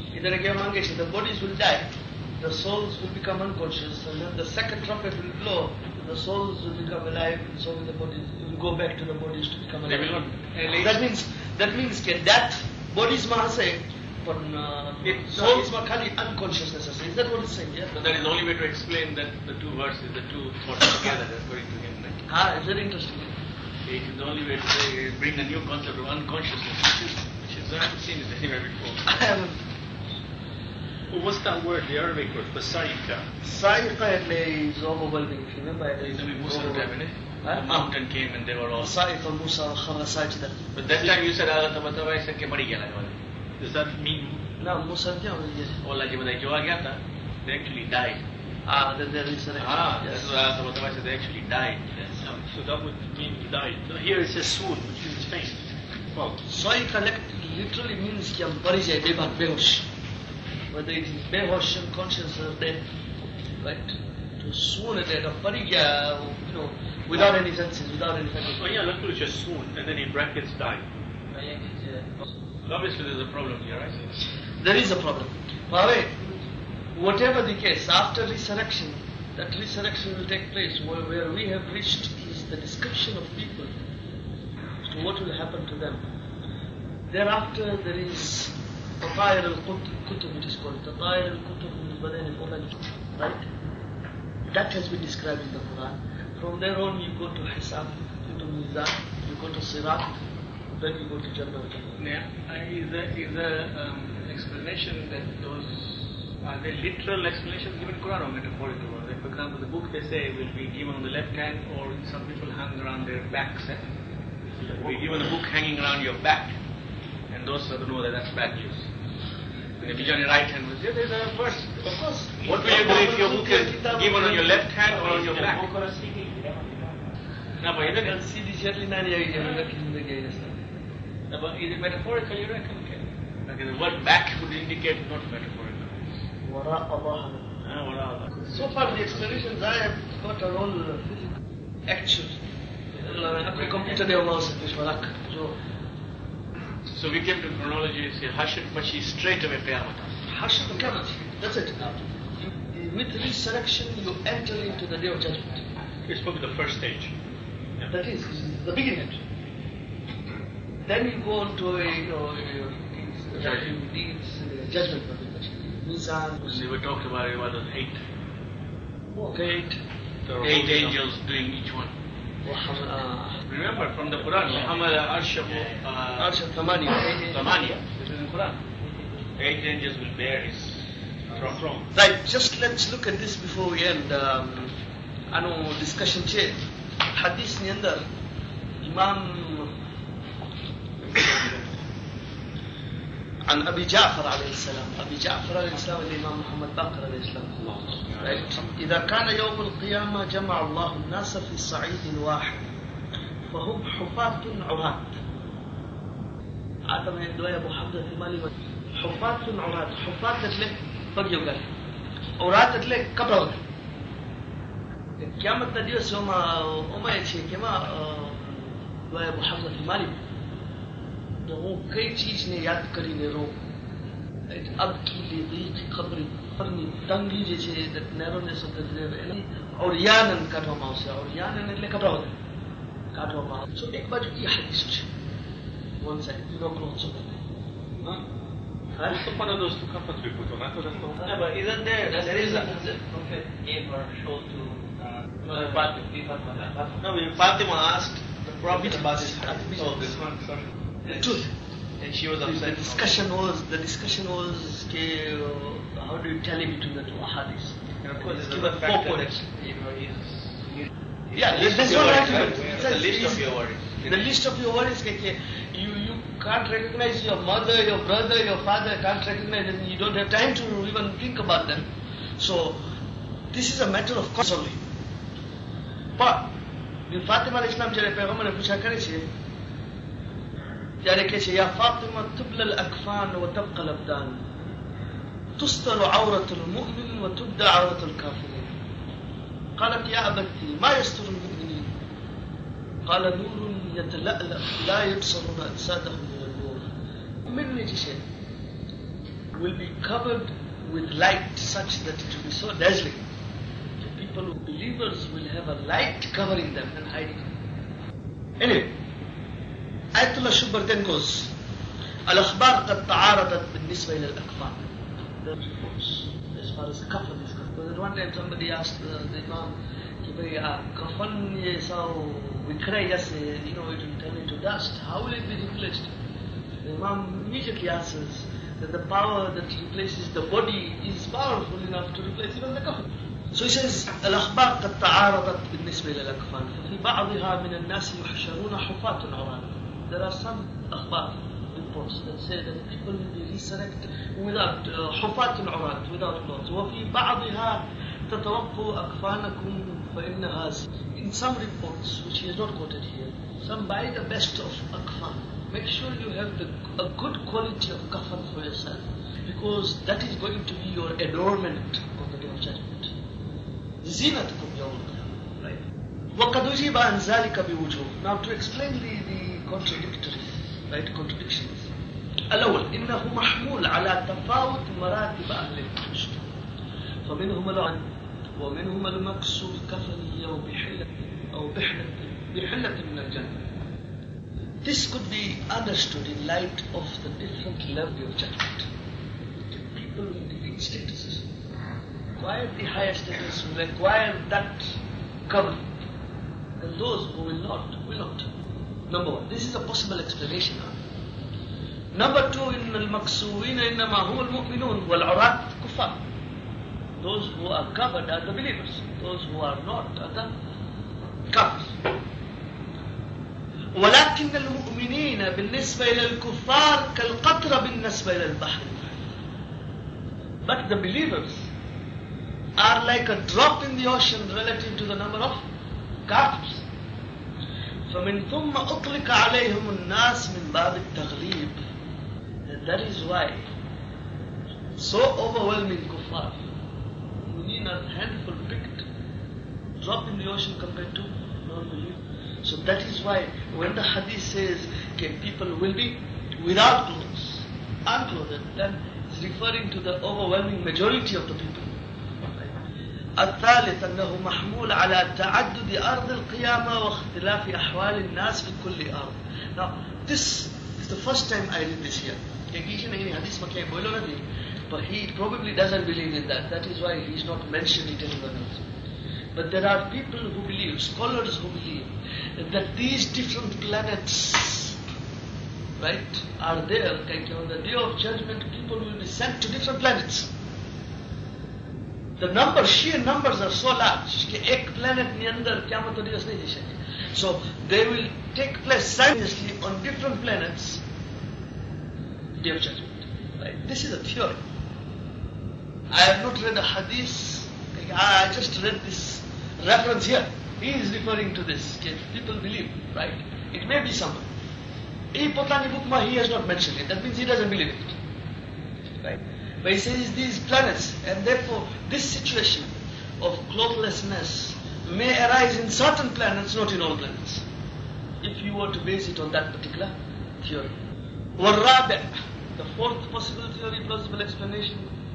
the bodies will die, the souls will become unconscious, and then the second trumpet will blow, the souls will become alive, and so will the bodies will go back to the bodies to become They alive. will not. That means that means can that bodies mahase पण It- souls ma khali unconsciousness ase. Is that what it's saying? Yeah. So that is the only way to explain that the two verses, the two thoughts together, according to him. Right? Ah, it's very interesting. It is the only way to say, bring the new concept of unconsciousness, which is, which is I haven't seen it anywhere before. I haven't. Well, what's that word, the Arabic word, Basaika? Sa'iqa is overwhelming. If you remember, it It's is a Musa overwhelming. time, Huh? The mountain came and they were all. Sa'iqa Musa khara sajda. But that time you said, Allah Tabataba said, ke badi gaya laga. Does that mean Now Musa kya ho gaya? Allah ji badai jo aa gaya tha, they actually died. Ah, then there is resurrection. Ah, Yes. that's what Allah Tabataba said, they actually died. so? That would mean he died. Here it says swoon, which means faint. Well, Sa'iqa literally means ki hum pari jaye bebak behosh. Whether it is behosh, unconscious or dead, right? To swoon at dead or pari gaya, you know, without any senses, without any faculty. oh yeah, look, it's just swoon, and then in brackets died. Obviously there's a problem here, right? There is a problem. However, whatever the case, after resurrection, that resurrection will take place. Where, where we have reached is the description of people as to what will happen to them. Thereafter, there is Tatayir al-Kutub, it is called. Tatayir al-Kutub means Badain al-Uraj, right? That has been described in the Quran. From there on, you go to Hisab, you go to Mizan, you go to Sirat, then you go to Jannah. Yeah. Uh, is the is the um, explanation that those are they literal explanations given in Quran or metaphorical ones? Like, for example, the book they say will be given on the left hand, or some people hang around their backs. Eh? We given a book hanging around your back, and those who know that that's bad news. And if it's on your right hand, yeah, there's a verse. Of course. What will you do if your book is given on your left hand or on your back? No, but isn't it? सीधी शर्ली नारी आई है मैं किसी गई है No, but is it metaphorical, you reckon? Okay. Okay, the word back would indicate not metaphorical. वराء ظهر. Ah, what are that? So far the explanations I have got are all physical, actual. अपने computer ने वहाँ से कुछ फर्क जो So we came to chronology, say Hashir Pachi straight away Qiyamah. Hashir Qiyamah. That's it. You, with resurrection you enter into the day of judgment. It's probably the first stage. That is the beginning. Then you go on to a, you know, your deeds, Judgment. deeds, uh, judgment. Mizan. We were talking about it was eight. Okay. Eight. Eight angels doing each one. وحم- Remember from the Quran, Muhammad Arshafu uh, عرش الثمانية. Tamania. This is in Quran. Eight angels will bear his throne. Right, just let's look at this before we end. Um, આનો discussion છે. hadithની અંદર ઇમામ عن أبي جعفر عليه السلام أبي جعفر عليه السلام الإمام محمد باقر عليه السلام right. إذا كان يوم القيامة جمع الله الناس في صعيد واحد فهم حفاة عراة آدم يدوي أبو حمزة في مالي حفاة عراة حفاة تتلك بقيو قال عراة تتلك كبروا قیامت ના દિવસોમાં ઉમાય છે કે એમાં અબુ હમઝા હિમાલી તો હું કઈ ચીજને યાદ કરીને રહું અબ કી લીક ખબરી પરની તંગી જે છે નેરોનેસ ઓફ ધ એની ઓરિયાનન કાઢવામાં આવશે ઓરિયાનન એટલે કપડાં કાઢવામાં આવશે સો એક બાજુ એ હદીસ છે વન સાઈડ નો ક્લોઝ હા What's the point of those two comforts we put on? I thought that's the whole No, but isn't there, there is a, Prophet gave her show to uh, No, Fatima. No, when Fatima asked the Prophet about this Oh, this one, sorry. the truth. And she was The, upset. the discussion was the discussion was okay, uh, how do you tally between the two ahadith? And of course, It's there's given another four factor that, points. you know, is... Yeah, The list there's of your no worries, argument. right? It The says list of is- your worries. The list of your worries, okay, you you can't recognize your mother, your brother, your father, can't recognize them. You don't have time to even think about them. So this is a matter of course only. But when Fatima al-Islam જ્યારે પૈગમ્બરને પૂછા કરે છે ત્યારે કહે છે યા Fatima تبلى الأكفان وتبقى الأبدان تستر عورة المؤمن وتبدى عورة الكافرين قالت يا أبتي ما يستر المؤمنين قال نور يتلألأ لا يبصرون أجسادهم من النور. Humanity will be covered with light such that it will be so dazzling. The people who believers will have a light covering them and hiding them. Anyway, Ayatollah Shubbar then goes, الأخبار قد تعارضت بالنسبة إلى الأكفان. The reports as far as kafan is concerned. One time somebody asked the, the Imam, kafan ye sao vikray jase, you know, it will turn into dust. How will it be replaced? The Imam immediately answers that the power that replaces the body is powerful enough to replace even the kafan. So he says, الأخبار قد تعارضت بالنسبة إلى الأكفان ففي بعضها من الناس يحشرون حفاة عراة. There are some أخبار reports that say that people will be resurrected without حفاة عراة, without clothes. وفي بعضها تتوقوا أكفانكم فإنها. In some reports, which he has not quoted here, some buy the best of akfan. Make sure you have the, a good quality of kafan for yourself, because that is going to be your adornment on the day of judgment. زينتكم يوم القيامة. Right? وقد أجيب عن ذلك بوجوه. Now to explain the, the contradictory, right, contradictions. الأول إنه محمول على تفاوت مراتب أهل الكفر. فمنهم العن ومنهم المكسو بكفنه أو بحلة أو بحلة بحلة من الجنة. This could be understood in light of the different level of judgment. People in different statuses acquire the higher status will acquire that covering, and those who will not, will not. Number one, this is a possible explanation. Number two, إن المكسوين إنما هم المؤمنون والعراة كفار. Those who are covered are the believers. Those who are not are the kafirs. ولكن المؤمنين بالنسبة إلى الكفار كالقطرة بالنسبة إلى البحر. But the believers are like a drop in the ocean relative to the number of kafirs. فمن ثم أطلق عليهم الناس من باب التغليب. And that is why so overwhelming kuffar, mu'minin are handful picked, drop in the ocean compared to non-believers. So that is why when the hadith says okay, people will be without clothes, unclothed, then it's referring to the overwhelming majority of the people. الثالث أنه محمول على تعدد أرض القيامة واختلاف أحوال الناس في كل أرض. Now this is the first time I read this here. But he probably doesn't believe in that. That is why he is not mentioning it anywhere else. But there are people who believe, scholars who believe, that these different planets, right, are there. On the day of judgment, people will be sent to different planets. The numbers, sheer numbers are so large. Ek planet ni andar kiamat ho divas nahi hai. So they will take place simultaneously on different planets. Day of judgment. Right? This is a theory. I have not read a hadith. I just read this reference here. He is referring to this. People believe, right? It may be someone. In Potani Bukma, he has not mentioned it. That means he doesn't believe it. Right? But he says these planets, and therefore this situation of clothlessness may arise in certain planets, not in all planets. If you were to base it on that particular theory. والرابع, the fourth possible theory, plausible explanation.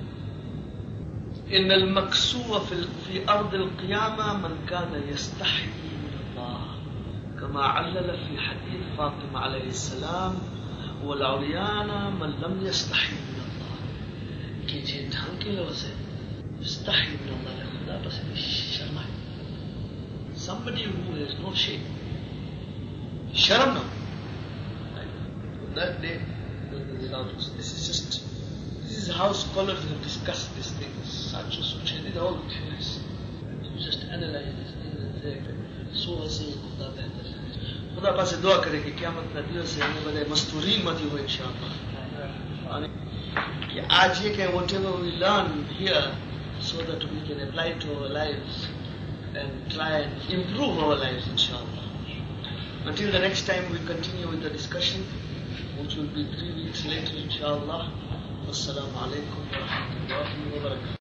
إن المكسو في في أرض القيامة من كان يستحي من الله كما علل في حديث فاطمة عليه السلام والعريان من لم يستحي من الله कि जे ढंग के लोग से يستحي من الله खुदा बस Sharma. Somebody who has no shame Sharam now. On that day, they will not. This is just, this is how scholars have discussed these things. Such and such, and all the theories. You just analyze these things and say, so hasi Khuda behtar. Khuda paase dua kare ki qiyamat na divas hai, hame bade masturin mati ho inshallah. कि आज ये कि whatever we learn here, so that we can apply it to our lives and try and improve our lives, inshallah. Until the next time we continue with the discussion, which will be three weeks later, inshallah. Wassalamu alaikum wa rahmatullahi wa barakatuh.